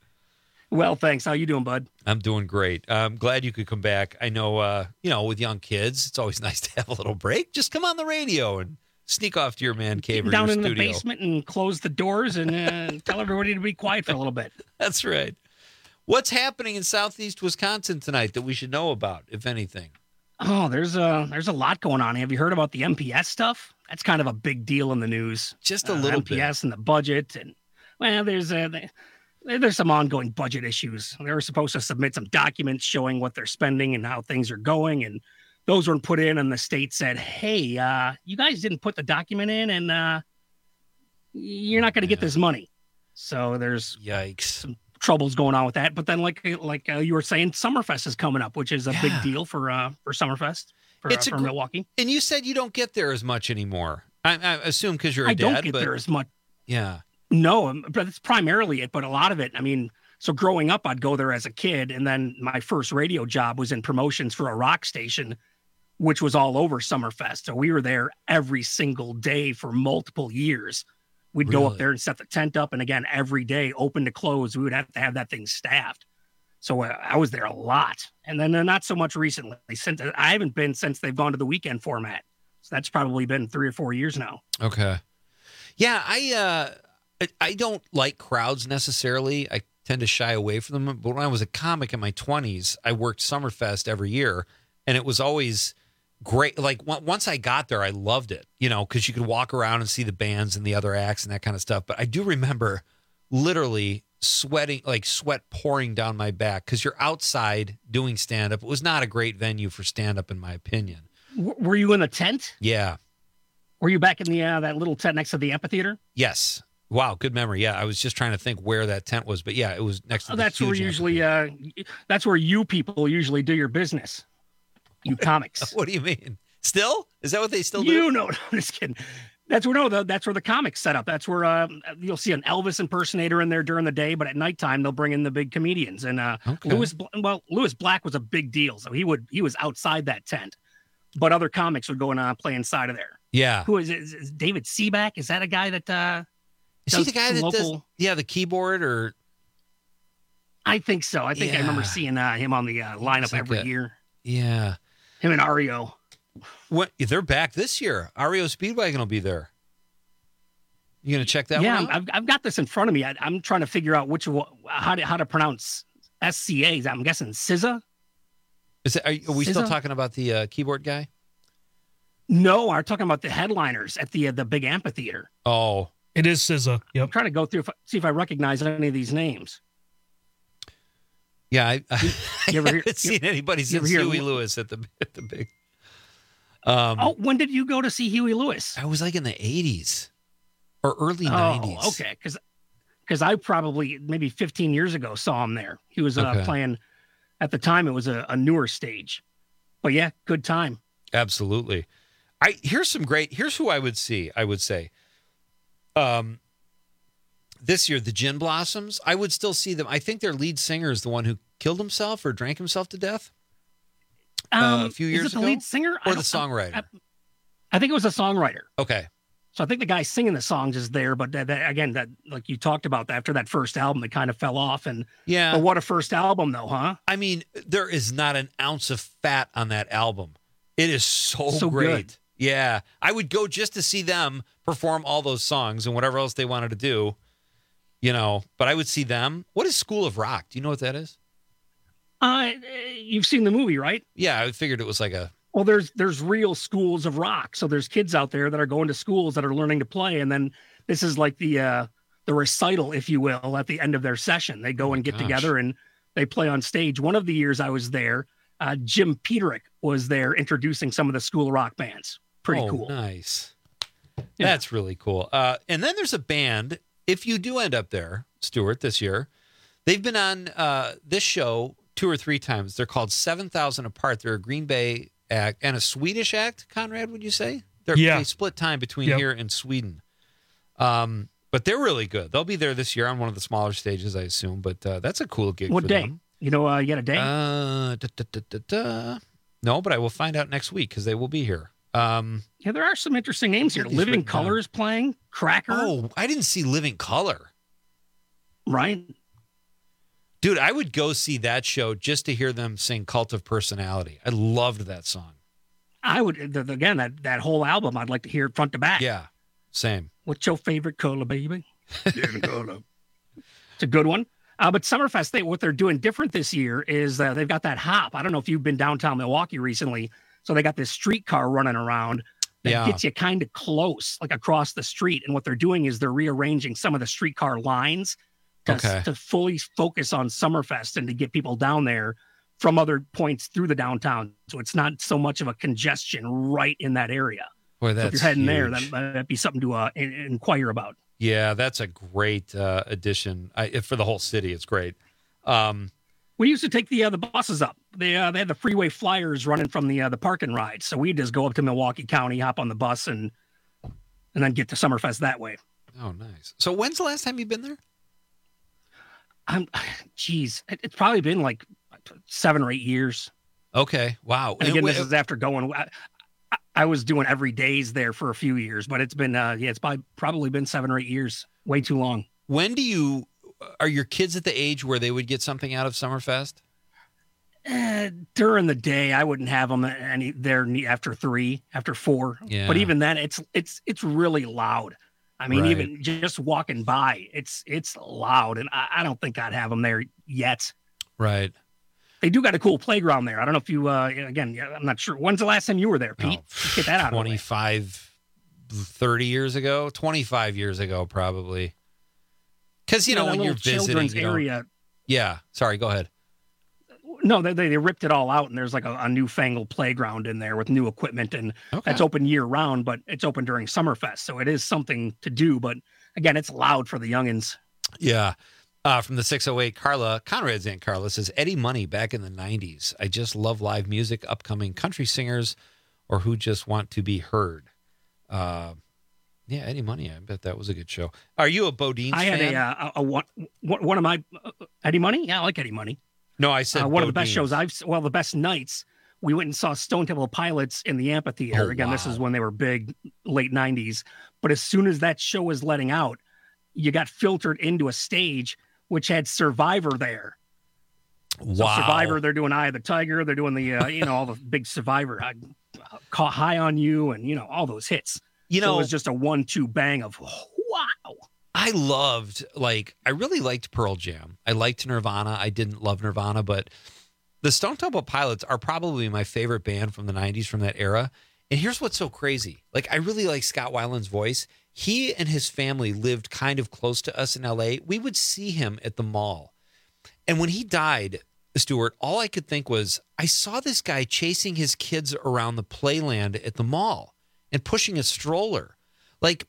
Well, thanks. How you doing, bud? I'm doing great. I'm glad you could come back. I know, uh, you know, with young kids, it's always nice to have a little break. Just come on the radio and sneak off to your man cave or Down your in the studio. basement and close the doors and uh, tell everybody to be quiet for a little bit. That's right. What's happening in Southeast Wisconsin tonight that we should know about, if anything? Oh, there's a there's a lot going on. Have you heard about the M P S stuff? That's kind of a big deal in the news. Just a Uh, little M P S and the budget, and well, there's a there- there's some ongoing budget issues. They were supposed to submit some documents showing what they're spending and how things are going, and those weren't put in. And the state said, "Hey, uh, you guys didn't put the document in, and uh, you're not going to get this money." So there's Yikes. some troubles going on with that. But then, like like uh, you were saying, Summerfest is coming up, which is a big Yeah. deal for uh, for Summerfest for, It's uh, a for gr- Milwaukee. And you said you don't get there as much anymore. I, I assume because you're a I dad. don't get but there as much. Yeah. No, um, but it's primarily it. But a lot of it, I mean, so growing up, I'd go there as a kid, and then my first radio job was in promotions for a rock station, which was all over Summerfest. So we were there every single day for multiple years. We'd go Really? up there and set the tent up, and again, every day, open to close, we would have to have that thing staffed. So uh, I was there a lot, and then uh, not so much recently. Since I haven't been since they've gone to the weekend format. So that's probably been three or four years now. Okay. Yeah, I uh I- I don't like crowds necessarily. I tend to shy away from them. But when I was a comic in my twenties, I worked Summerfest every year, and it was always great. Like on- once I got there, I loved it, you know, because you could walk around and see the bands and the other acts and that kind of stuff. But I do remember literally sweating, like sweat pouring down my back because you're outside doing stand-up. It was not a great venue for stand-up, in my opinion. W- were you in the tent? Yeah. Were you back in the uh, that little tent next to the amphitheater? Yes. Wow, good memory. Yeah, I was just trying to think where that tent was, but yeah, it was next to Oh, the that's where huge usually uh, that's where you people usually do your business. You comics. What do you mean? Still? Is that what they still do? You know, no, I'm just kidding. That's where no, the, that's where the comics set up. That's where uh, you'll see an Elvis impersonator in there during the day, but at nighttime they'll bring in the big comedians. And uh, Okay. Lewis, Bl- well, Lewis Black was a big deal, so he would he was outside that tent, but other comics would go and uh, play inside of there. Yeah. Who is it? Is, is David Seaback? Is that a guy that? Uh, Is he does the guy some that does, local? yeah, the keyboard or? I think so. I think I remember Yeah. seeing uh, him on the uh, lineup like every a- year. Yeah. Him and Ario. What? They're back this year. R E O Speedwagon will be there. You gonna check that yeah, one out? I've, I've got this in front of me. I, I'm trying to figure out which one- how to how to pronounce S C A. I'm guessing S Z A. Is it, are, are we still S Z A? talking about the uh, keyboard guy? No, I'm talking about the headliners at the uh, the big amphitheater. Oh, it is S Z A. Yep. I'm trying to go through if, see if I recognize any of these names. Yeah, I, I, You ever I hear- haven't seen anybody you since ever hear- Huey Lewis at the at the big. Um, Oh, when did you go to see Huey Lewis? I was like in the eighties or early Oh, nineties. okay, because because I probably maybe fifteen years ago saw him there. He was uh, Okay. playing at the time. It was a, a newer stage, but yeah, good time. Absolutely. I here's some great. Here's who I would see. I would say, um, this year the Gin Blossoms. I would still see them. I think their lead singer is the one who killed himself or drank himself to death uh, Um, a few is years it the ago, lead singer I or the don't- songwriter. I, I think it was a songwriter. Okay. So I think the guy singing the songs is there, but that, that, again, that like you talked about, after that first album, it kind of fell off. And Yeah. but what a first album, though, huh? I mean, there is not an ounce of fat on that album. It is so, So great. good. Yeah. I would go just to see them perform all those songs and whatever else they wanted to do, you know, but I would see them. What is School of Rock? Do you know what that is? Uh, you've seen the movie, right? Yeah, I figured it was like a. Well, there's there's real schools of rock. So there's kids out there that are going to schools that are learning to play, and then this is like the uh, the recital, if you will, at the end of their session. They go and get gosh. together and they play on stage. One of the years I was there, uh, Jim Peterick was there introducing some of the school rock bands. Pretty Oh, cool. Nice. Yeah. That's really cool. Uh, and then there's a band, if you do end up there, Stuart, this year, they've been on uh, this show two or three times. They're called seven thousand Apart. They're a Green Bay act and a Swedish act, Conrad, would you say? They're, Yeah. They split time between Yep. here and Sweden. Um, but they're really good. They'll be there this year on one of the smaller stages, I assume. But uh, that's a cool gig What for day? them. You know, uh, you got a day? Uh, da, da, da, da, da. No, but I will find out next week because they will be here. Um, yeah, there are some interesting names here. These Living written down. Colors playing, Cracker, oh, I didn't see Living Color. right? Dude, I would go see that show just to hear them sing Cult of Personality. I loved that song. I would, the, the- again, that, that whole album, I'd like to hear it front to back. Yeah, same. What's your favorite color, baby? Living color. It's a good one. Uh, but Summerfest, they, what they're doing different this year is uh, they've got that hop. I don't know if you've been downtown Milwaukee recently. So they got this streetcar running around that Yeah. gets you kind of close, like across the street. And what they're doing is they're rearranging some of the streetcar lines to, Okay. to fully focus on Summerfest and to get people down there from other points through the downtown. So it's not so much of a congestion right in that area. Boy, So that's if you're heading there, huge. that might be something to uh, in- inquire about. Yeah, that's a great uh, addition I, for the whole city. It's great. Um, We used to take the uh, the buses up. They uh, they had the freeway flyers running from the uh, the park and ride. So we'd just go up to Milwaukee County, hop on the bus, and and then get to Summerfest that way. oh, nice. So when's the last time you've been there? I'm, geez, it, it's probably been like seven or eight years. Okay. Wow. And again, wait- this is after going. I, I- I was doing every days there for a few years, but it's been uh, yeah, it's probably probably been seven or eight years. Way too long. when do you, are your kids at the age where they would get something out of Summerfest? Eh, during the day, I wouldn't have them any there ne- after three, after four. Yeah. But even then, it's it's it's really loud. I mean, Right. even just walking by, it's it's loud, and I, I don't think I'd have them there yet. Right. they do got a cool playground there. I don't know if you, uh, again, I'm not sure. When's the last time you were there, Pete? Oh, Get that out of the way. twenty-five, thirty years ago, twenty-five years ago, probably. Because, you Yeah, know, that when you're little visiting, children's you don't- area. Yeah. Sorry, go ahead. No, they, they they ripped it all out, and there's like a, a newfangled playground in there with new equipment, and that's open year round, but it's open during Summerfest, so it is something to do. But again, it's loud for the youngins. Yeah. Uh, from the six oh eight, Carla, Conrad's Aunt Carla says, Eddie Money back in the nineties. I just love live music, upcoming country singers, or who just want to be heard. Uh, yeah, Eddie Money, I bet that was a good show. Are you a Bodines I fan? had a, uh, a, a one one of my uh, Eddie Money. Yeah, I like Eddie Money. No, I said uh, one of the best Bodines. shows I've s- well, the best nights. We went and saw Stone Temple Pilots in the amphitheater. Oh, Again, this wow. is when they were big, late nineties. But as soon as that show was letting out, you got filtered into a stage which had Survivor there. So Wow. Survivor, they're doing Eye of the Tiger. They're doing the, uh, you know, all the big Survivor. I caught High on You and, you know, all those hits. You So know- it was just a one two bang of, wow. I loved, like, I really liked Pearl Jam. I liked Nirvana. I didn't love Nirvana, but the Stone Temple Pilots are probably my favorite band from the nineties, from that era. And here's what's so crazy. Like, I really like Scott Weiland's voice. He and his family lived kind of close to us in L A. We would see him at the mall. And when he died, Stuart, all I could think was, I saw this guy chasing his kids around the playland at the mall and pushing a stroller. Like,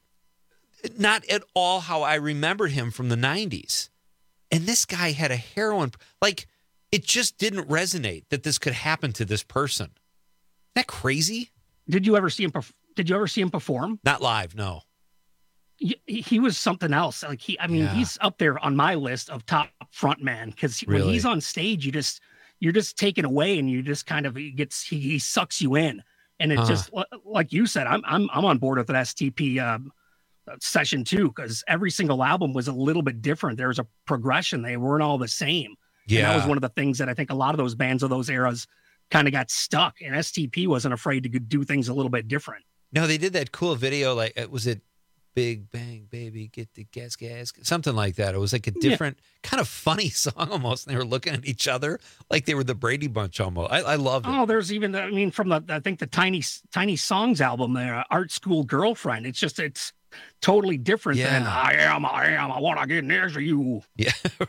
not at all how I remembered him from the nineties. And this guy had a heroin, like, it just didn't resonate that this could happen to this person. Isn't that crazy? Did you ever see him? perf- Did you ever see him perform? Not live, no. He, he was something else. Like he, I mean, Yeah. he's up there on my list of top frontman because when Really? he's on stage, you just you're just taken away, and you just kind of he gets he, he sucks you in, and it Uh-huh. just li- like you said, I'm I'm I'm on board with that S T P um, session too because every single album was a little bit different. There was a progression; they weren't all the same. And that was Yeah. one of the things that I think a lot of those bands of those eras kind of got stuck, and S T P wasn't afraid to do things a little bit different. No, they did that cool video. Like, uh, was it Big Bang Baby, Get the Gas Gas? Something like that. It was like a Yeah. different, kind of funny song almost. And they were looking at each other like they were the Brady Bunch almost. I, I loved it. Oh, there's even, I mean, from the, I think the Tiny Tiny Songs album there, Art School Girlfriend. It's just, it's totally different than Yeah. I am, I am, I want to get near to you. Yeah.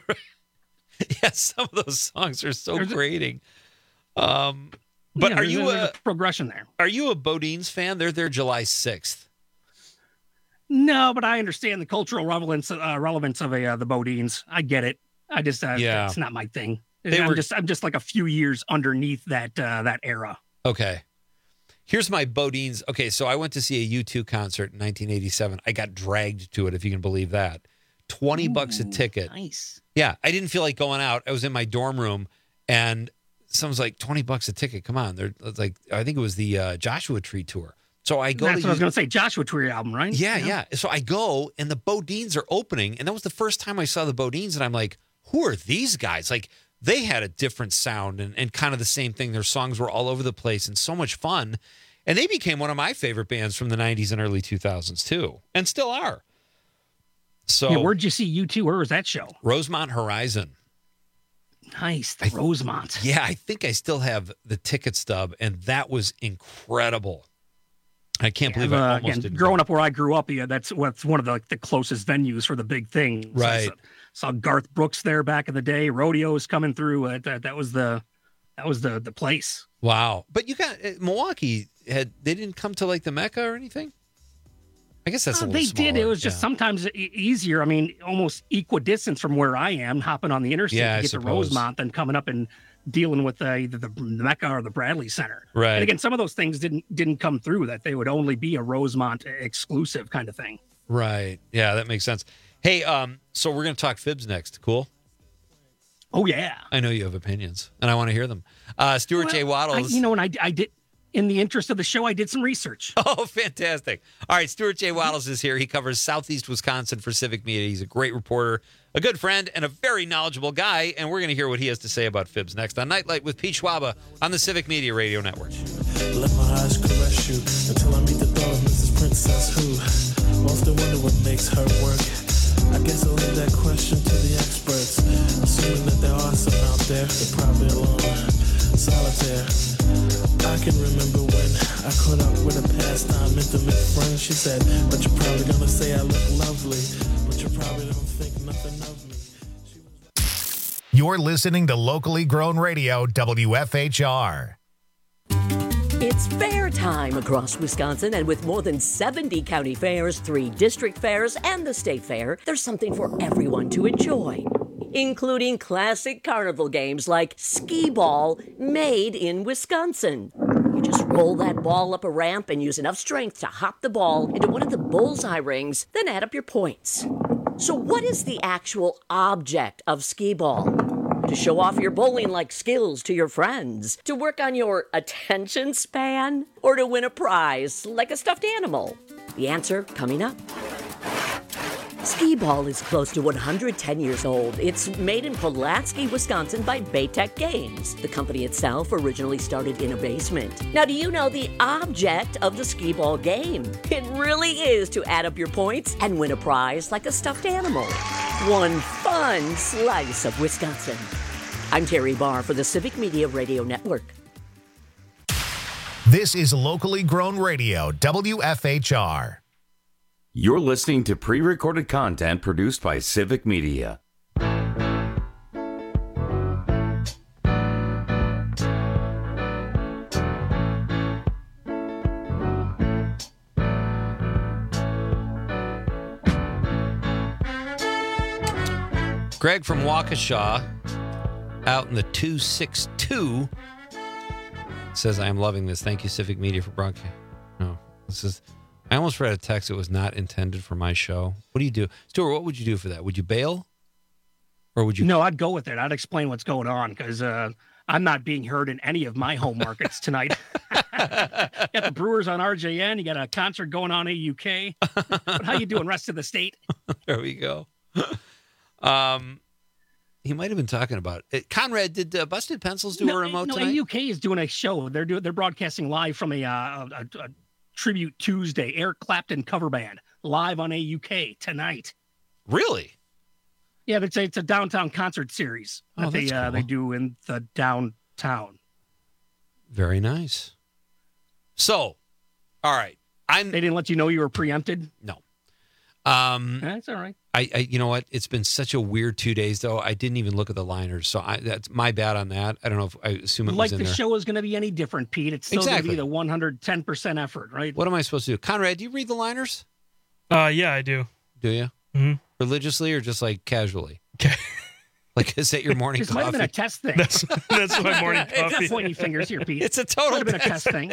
Yeah, some of those songs are so There's a- grating. Um, but Yeah, are there's- you there's a, progression there? are you a Bodines fan? They're there July sixth. No, but I understand the cultural relevance, uh, relevance of a, uh, the Bodines. I get it. I just, uh, Yeah. it's not my thing. They I'm were- just, I'm just like a few years underneath that, uh, that era. Okay. Here's my Bodines. Okay, so I went to see a U two concert in nineteen eighty-seven. I got dragged to it, if you can believe that. twenty bucks a ticket. Nice. Yeah, I didn't feel like going out. I was in my dorm room, and someone's like, twenty bucks a ticket. Come on. They're it's like, I think it was the uh, Joshua Tree tour. So I go That's to what I was U- going to say. Joshua Tree album, right? Yeah, yeah. So I go, and the Bodines are opening, and that was the first time I saw the Bodines, and I'm like, who are these guys? Like, they had a different sound and, and kind of the same thing. Their songs were all over the place and so much fun. And they became one of my favorite bands from the nineties and early two thousands, too, and still are. So, Yeah, where'd you see U two? Where was that show? Rosemont Horizon. Nice, the Rosemont. Yeah, I think I still have the ticket stub, and that was incredible. I can't believe Uh, I almost again, didn't growing go. up where I grew up, yeah, that's what's one of the the closest venues for the big thing. So I Right. saw, saw Garth Brooks there back in the day. Rodeos coming through. Uh, that that was the that was the the place. Wow. But you got uh, Milwaukee had they didn't come to like the Mecca or anything? I guess that's a Uh, little they did. It smaller, was just yeah. sometimes e- easier. I mean, almost equidistant from where I am, hopping on the interstate Yeah, I to get to suppose. Rosemont, and coming up and dealing with uh, either the Mecca or the Bradley Center. Right. And again, some of those things didn't didn't come through. That they would only be a Rosemont exclusive kind of thing. Right. Yeah, that makes sense. Hey, um, so we're gonna talk fibs next. Cool. Oh yeah. I know you have opinions, and I want to hear them. Uh, Stuart J. Well, I, Waddles. you know, and I, I did, in the interest of the show, I did some research. Oh, fantastic. All right, Stuart J. Waddles is here. He covers Southeast Wisconsin for Civic Media. He's a great reporter, a good friend, and a very knowledgeable guy, and we're going to hear what he has to say about fibs next on Nightlight with Pete Schwaba on the Civic Media Radio Network. Let my eyes caress you until I meet the thought of Missus Princess who often wonder what makes her work. I guess I'll leave that question to the experts. Assuming that there are some out there, they're probably alone, solitaire. I can remember when I caught up with a pastime intimate friend. She said, but you're probably gonna say I look lovely, but you probably don't think nothing of me. You're listening to locally grown radio, W F H R. It's fair time across Wisconsin, and with more than seventy county fairs, three district fairs, and the state fair, there's something for everyone to enjoy, including classic carnival games like skee ball, made in Wisconsin. You just roll that ball up a ramp and use enough strength to hop the ball into one of the bullseye rings, then add up your points. So what is the actual object of skee ball? To show off your bowling-like skills to your friends? To work on your attention span? Or to win a prize like a stuffed animal? The answer coming up. Skee ball is close to one hundred ten years old. It's made in Pulaski, Wisconsin by Baytech Games. The company itself originally started in a basement. Now, do you know the object of the skee ball game? It really is to add up your points and win a prize like a stuffed animal. One fun slice of Wisconsin. I'm Terry Barr for the Civic Media Radio Network. This is locally grown radio, W F H R. You're listening to pre-recorded content produced by Civic Media. Greg from Waukesha, out in the two six two, says, I am loving this. Thank you, Civic Media, for broadcast. No, this is... I almost read a text that was not intended for my show. What do you do? Stuart, what would you do for that? Would you bail? Or would you? No, I'd go with it. I'd explain what's going on because uh, I'm not being heard in any of my home markets tonight. You got the Brewers on R J N. You got a concert going on A U K. But how you doing, rest of the state? There we go. Um, he might have been talking about it. Conrad, did uh, Busted Pencils do no, a remote no, tonight? A U K is doing a show. They're doing. They're broadcasting live from a, uh, a, a Tribute Tuesday, Eric Clapton cover band, live on A U K tonight. Really? Yeah, it's a, it's a downtown concert series that Oh, they that's uh, cool. they do in the downtown. Very nice. So, all right. I'm. They didn't let you know you were preempted? No. Um, That's all right. I, I, you know what? It's been such a weird two days, though. I didn't even look at the liners, so I, that's my bad on that. I don't know if I assume it Like was in the there. show is going to be any different, Pete. It's still going to Exactly. be the one hundred ten percent effort, right? What am I supposed to do? Conrad, do you read the liners? Uh, yeah, I do. Do you? Mm-hmm. Religiously or just like casually? Okay. Like, is that your morning This coffee? might have been a test thing. That's that's my morning It's coffee. not pointing fingers here, Pete. It's a total Might have been a test test thing.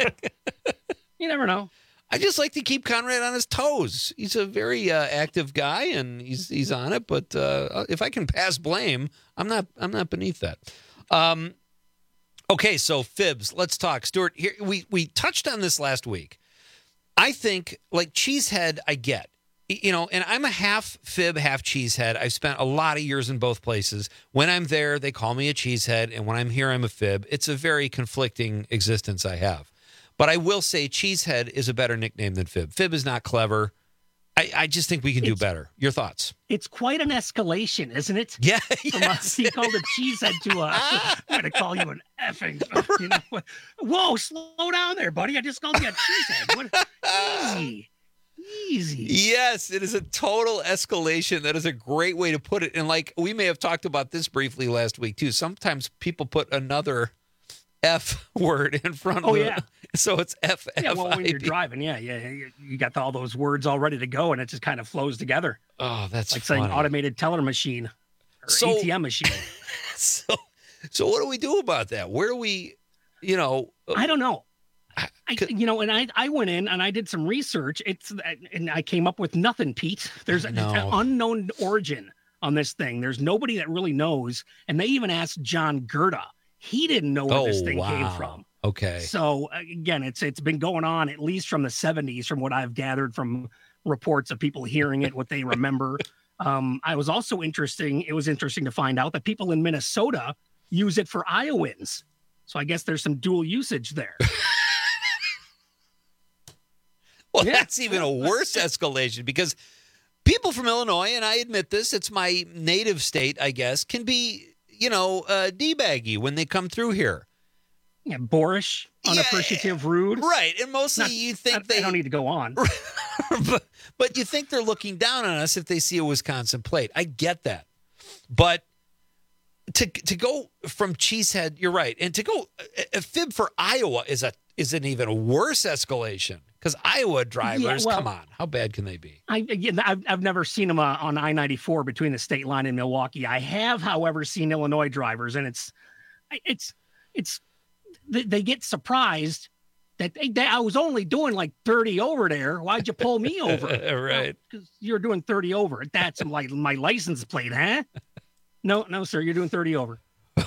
You never know. I just like to keep Conrad on his toes. He's a very uh, active guy, and he's he's on it. But uh, if I can pass blame, I'm not I'm not beneath that. Um, okay, so fibs. Let's talk, Stuart. Here we we touched on this last week. I think like cheesehead, I get. You know, and I'm a half fib, half cheesehead. I've spent a lot of years in both places. When I'm there, they call me a cheesehead, and when I'm here, I'm a fib. It's a very conflicting existence I have. But I will say cheesehead is a better nickname than fib. Fib is not clever. I, I just think we can do It's- better. Your thoughts? It's quite an escalation, isn't it? Yeah. From a, he called a cheesehead to a, I'm going to call you an effing, you know, what- whoa, slow down there, buddy. I just called you a cheesehead. What, easy, easy. Yes, it is a total escalation. That is a great way to put it. And like we may have talked about this briefly last week too. Sometimes people put another F word in front Oh, of it. yeah. So it's F F. Yeah, well, when you're driving, yeah, yeah, you, you got all those words all ready to go, and it just kind of flows together. Oh, that's like funny. saying automated teller machine or So- A T M machine. So, so what do we do about that? Where do we, you know? I don't know. I, you know, and I, I went in and I did some research. It's and I came up with nothing, Pete. There's an, No. an unknown origin on this thing. There's nobody that really knows. And they even asked John Gerda. He didn't know where Oh, this thing came wow. from. Okay. So uh, again, it's it's been going on at least from the seventies, from what I've gathered from reports of people hearing it, what they remember. um, I was also interesting. It was interesting to find out that people in Minnesota use it for Iowans. So I guess there's some dual usage there. Well, that's even a worse escalation because people from Illinois, and I admit this, it's my native state, I guess, can be, you know, uh, D-baggy when they come through here. Yeah, boorish, unappreciative, yeah, rude. Right, and mostly Not, you think I, they... I don't need to go on. but, but you think they're looking down on us if they see a Wisconsin plate. I get that. But to to go from Cheesehead, you're right, and to go a, a fib for Iowa is a is an even worse escalation because Iowa drivers, Yeah, well, come on, how bad can they be? I again, I've, I've never seen them uh, on I ninety-four between the state line and Milwaukee. I have, however, seen Illinois drivers, and it's it's it's they, they get surprised that they, they, I was only doing like thirty over there. Why'd you pull me over? Right, because well, you're doing thirty over. That's my my license plate, huh? No, no, sir, you're doing thirty over.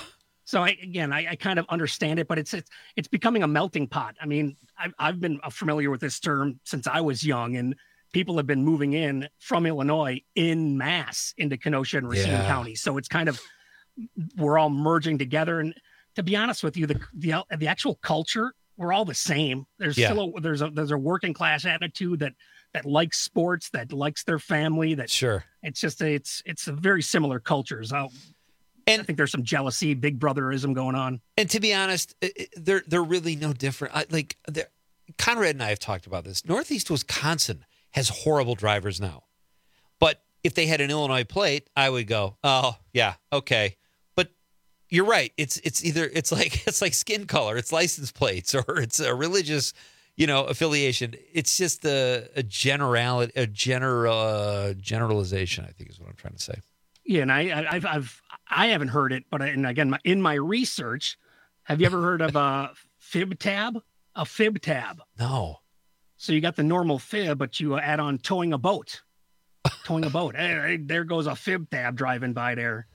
So I, again, I, I kind of understand it, but it's, it's it's becoming a melting pot. I mean, I've I've been familiar with this term since I was young, and people have been moving in from Illinois in mass into Kenosha and Racine Yeah. County. So it's kind of we're all merging together. And to be honest with you, the the the actual culture, we're all the same. There's Yeah. still a, there's a there's a working class attitude that that likes sports, that likes their family. That sure, it's just a, it's it's a very similar cultures. I'll, And I think there's some jealousy, big brotherism going on. And to be honest, it- it- they're they're really no different. I, like they're- Conrad and I have talked about this. Northeast Wisconsin has horrible drivers now, but if they had an Illinois plate, I would go, oh yeah, okay. But you're right. It's it's either it's like it's like skin color, it's license plates, or it's a religious, you know, affiliation. It's just a a generality, a general uh, generalization, I think is what I'm trying to say. Yeah, and I, I I've I've I haven't heard it, but I, and again, my, in my research, have you ever heard of a fib tab? A fib tab. No. So you got the normal fib, but you add on towing a boat. Towing a boat. Hey, hey, there goes a fib tab driving by there.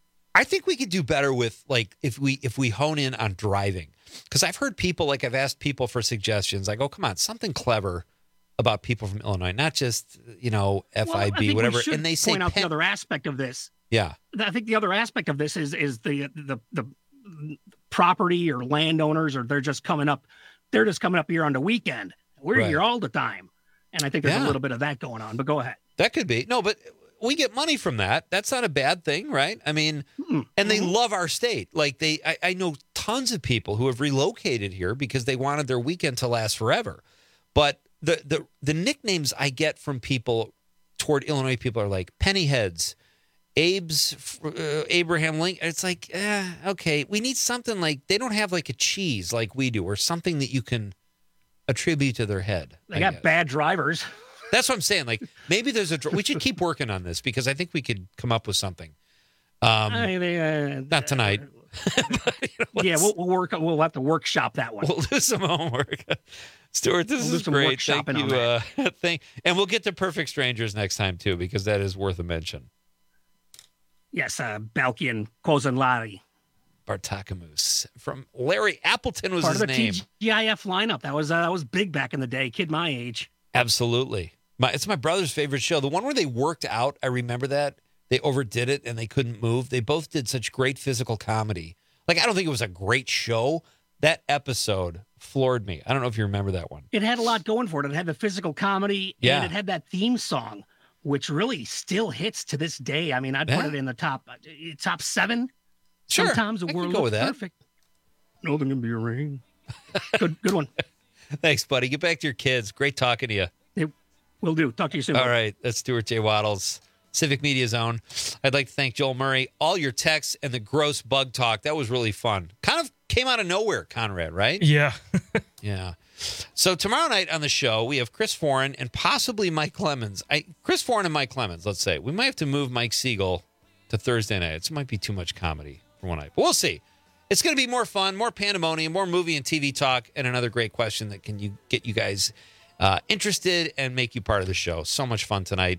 I think we could do better with like if we if we hone in on driving, because I've heard people like I've asked people for suggestions like, oh come on, something clever about people from Illinois, not just you know F I B well, I think whatever. We should and they say point out pen- the other aspect of this. yeah, I think the other aspect of this is is the the the property or landowners, or they're just coming up. They're just coming up here on the weekend. We're Right. here all the time, and I think there's Yeah. a little bit of that going on. But go ahead. that could be no, but we get money from that. That's not a bad thing, right? I mean, Mm-hmm. and they love our state. Like they, I, I know tons of people who have relocated here because they wanted their weekend to last forever. But the the the nicknames I get from people toward Illinois people are like pennyheads, Abe's, uh, Abraham Lincoln. It's like, eh, okay, we need something like they don't have like a cheese like we do, or something that you can attribute to their head. They I got guess. bad drivers. That's what I'm saying. Like maybe there's a. dr- We should keep working on this because I think we could come up with something. Um, I mean, uh, not tonight. yeah, we'll, we'll work. We'll have to workshop that one. We'll do some homework. Stuart, this We'll do is some great. workshopping Thank on you. Uh, that. thank, and we'll get to Perfect Strangers next time too, because that is worth a mention. Yes, uh, Balky and Kozanlari. Bartakamus from Larry Appleton was Part his of the name. T G I F lineup. That was uh, that was big back in the day. Kid my age. Absolutely. My, it's my brother's favorite show. The one where they worked out, I remember that. They overdid it and they couldn't move. They both did such great physical comedy. Like, I don't think it was a great show. That episode floored me. I don't know if you remember that one. It had a lot going for it. It had the physical comedy, Yeah. and it had that theme song, which really still hits to this day. I mean, I'd Yeah. put it in the top uh, top seven. Sure, Sometimes the I can world go looks with that. perfect. Nothing can be arranged. Good, good one. Thanks, buddy. Get back to your kids. Great talking to you. Will do. Talk to you soon. All buddy. right. That's Stuart J. Waddles, Civic Media Zone. I'd like to thank Joel Murray, all your texts, and the gross bug talk. That was really fun. Kind of came out of nowhere, Conrad, right? Yeah. Yeah. So tomorrow night on the show, we have Chris Foran and possibly Mike Clemens. I, Chris Foran and Mike Clemens, let's say. We might have to move Mike Siegel to Thursday night. It might be too much comedy for one night, but we'll see. It's going to be more fun, more pandemonium, more movie and T V talk, and another great question that can you get you guys uh, interested and make you part of the show. So much fun tonight.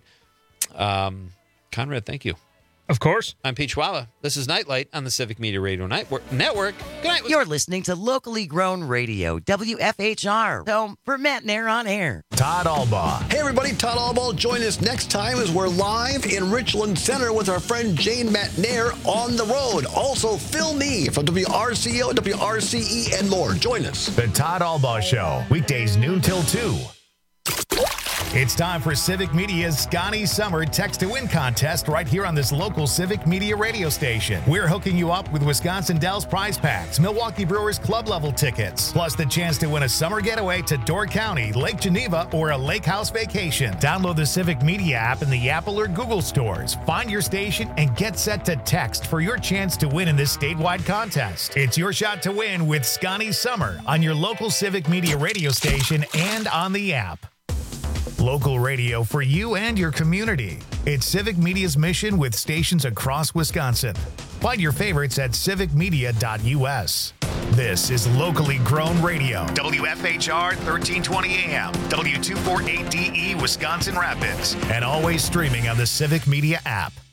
Um, Conrad, thank you. Of course. I'm Pete Schwaba. This is Nightlight on the Civic Media Radio Network. Network. Good night. You're listening to locally grown radio, W F H R, home for Matt Nair on air. Todd Albaugh. Hey, everybody. Todd Albaugh. Join us next time as we're live in Richland Center with our friend Jane McNair on the road. Also, Phil Nee from W R C O, W R C E, and more. Join us. The Todd Albaugh Show, weekdays noon till two. It's time for Civic Media's Scotty Summer Text to Win contest right here on this local Civic Media radio station. We're hooking you up with Wisconsin Dells prize packs, Milwaukee Brewers club level tickets, plus the chance to win a summer getaway to Door County, Lake Geneva, or a lake house vacation. Download the Civic Media app in the Apple or Google stores. Find your station and get set to text for your chance to win in this statewide contest. It's your shot to win with Scotty Summer on your local Civic Media radio station and on the app. Local radio for you and your community. It's Civic Media's mission with stations across Wisconsin. Find your favorites at civic media dot u s. This is locally grown radio. W F H R thirteen twenty A M, W two forty-eight D E Wisconsin Rapids, and always streaming on the Civic Media app.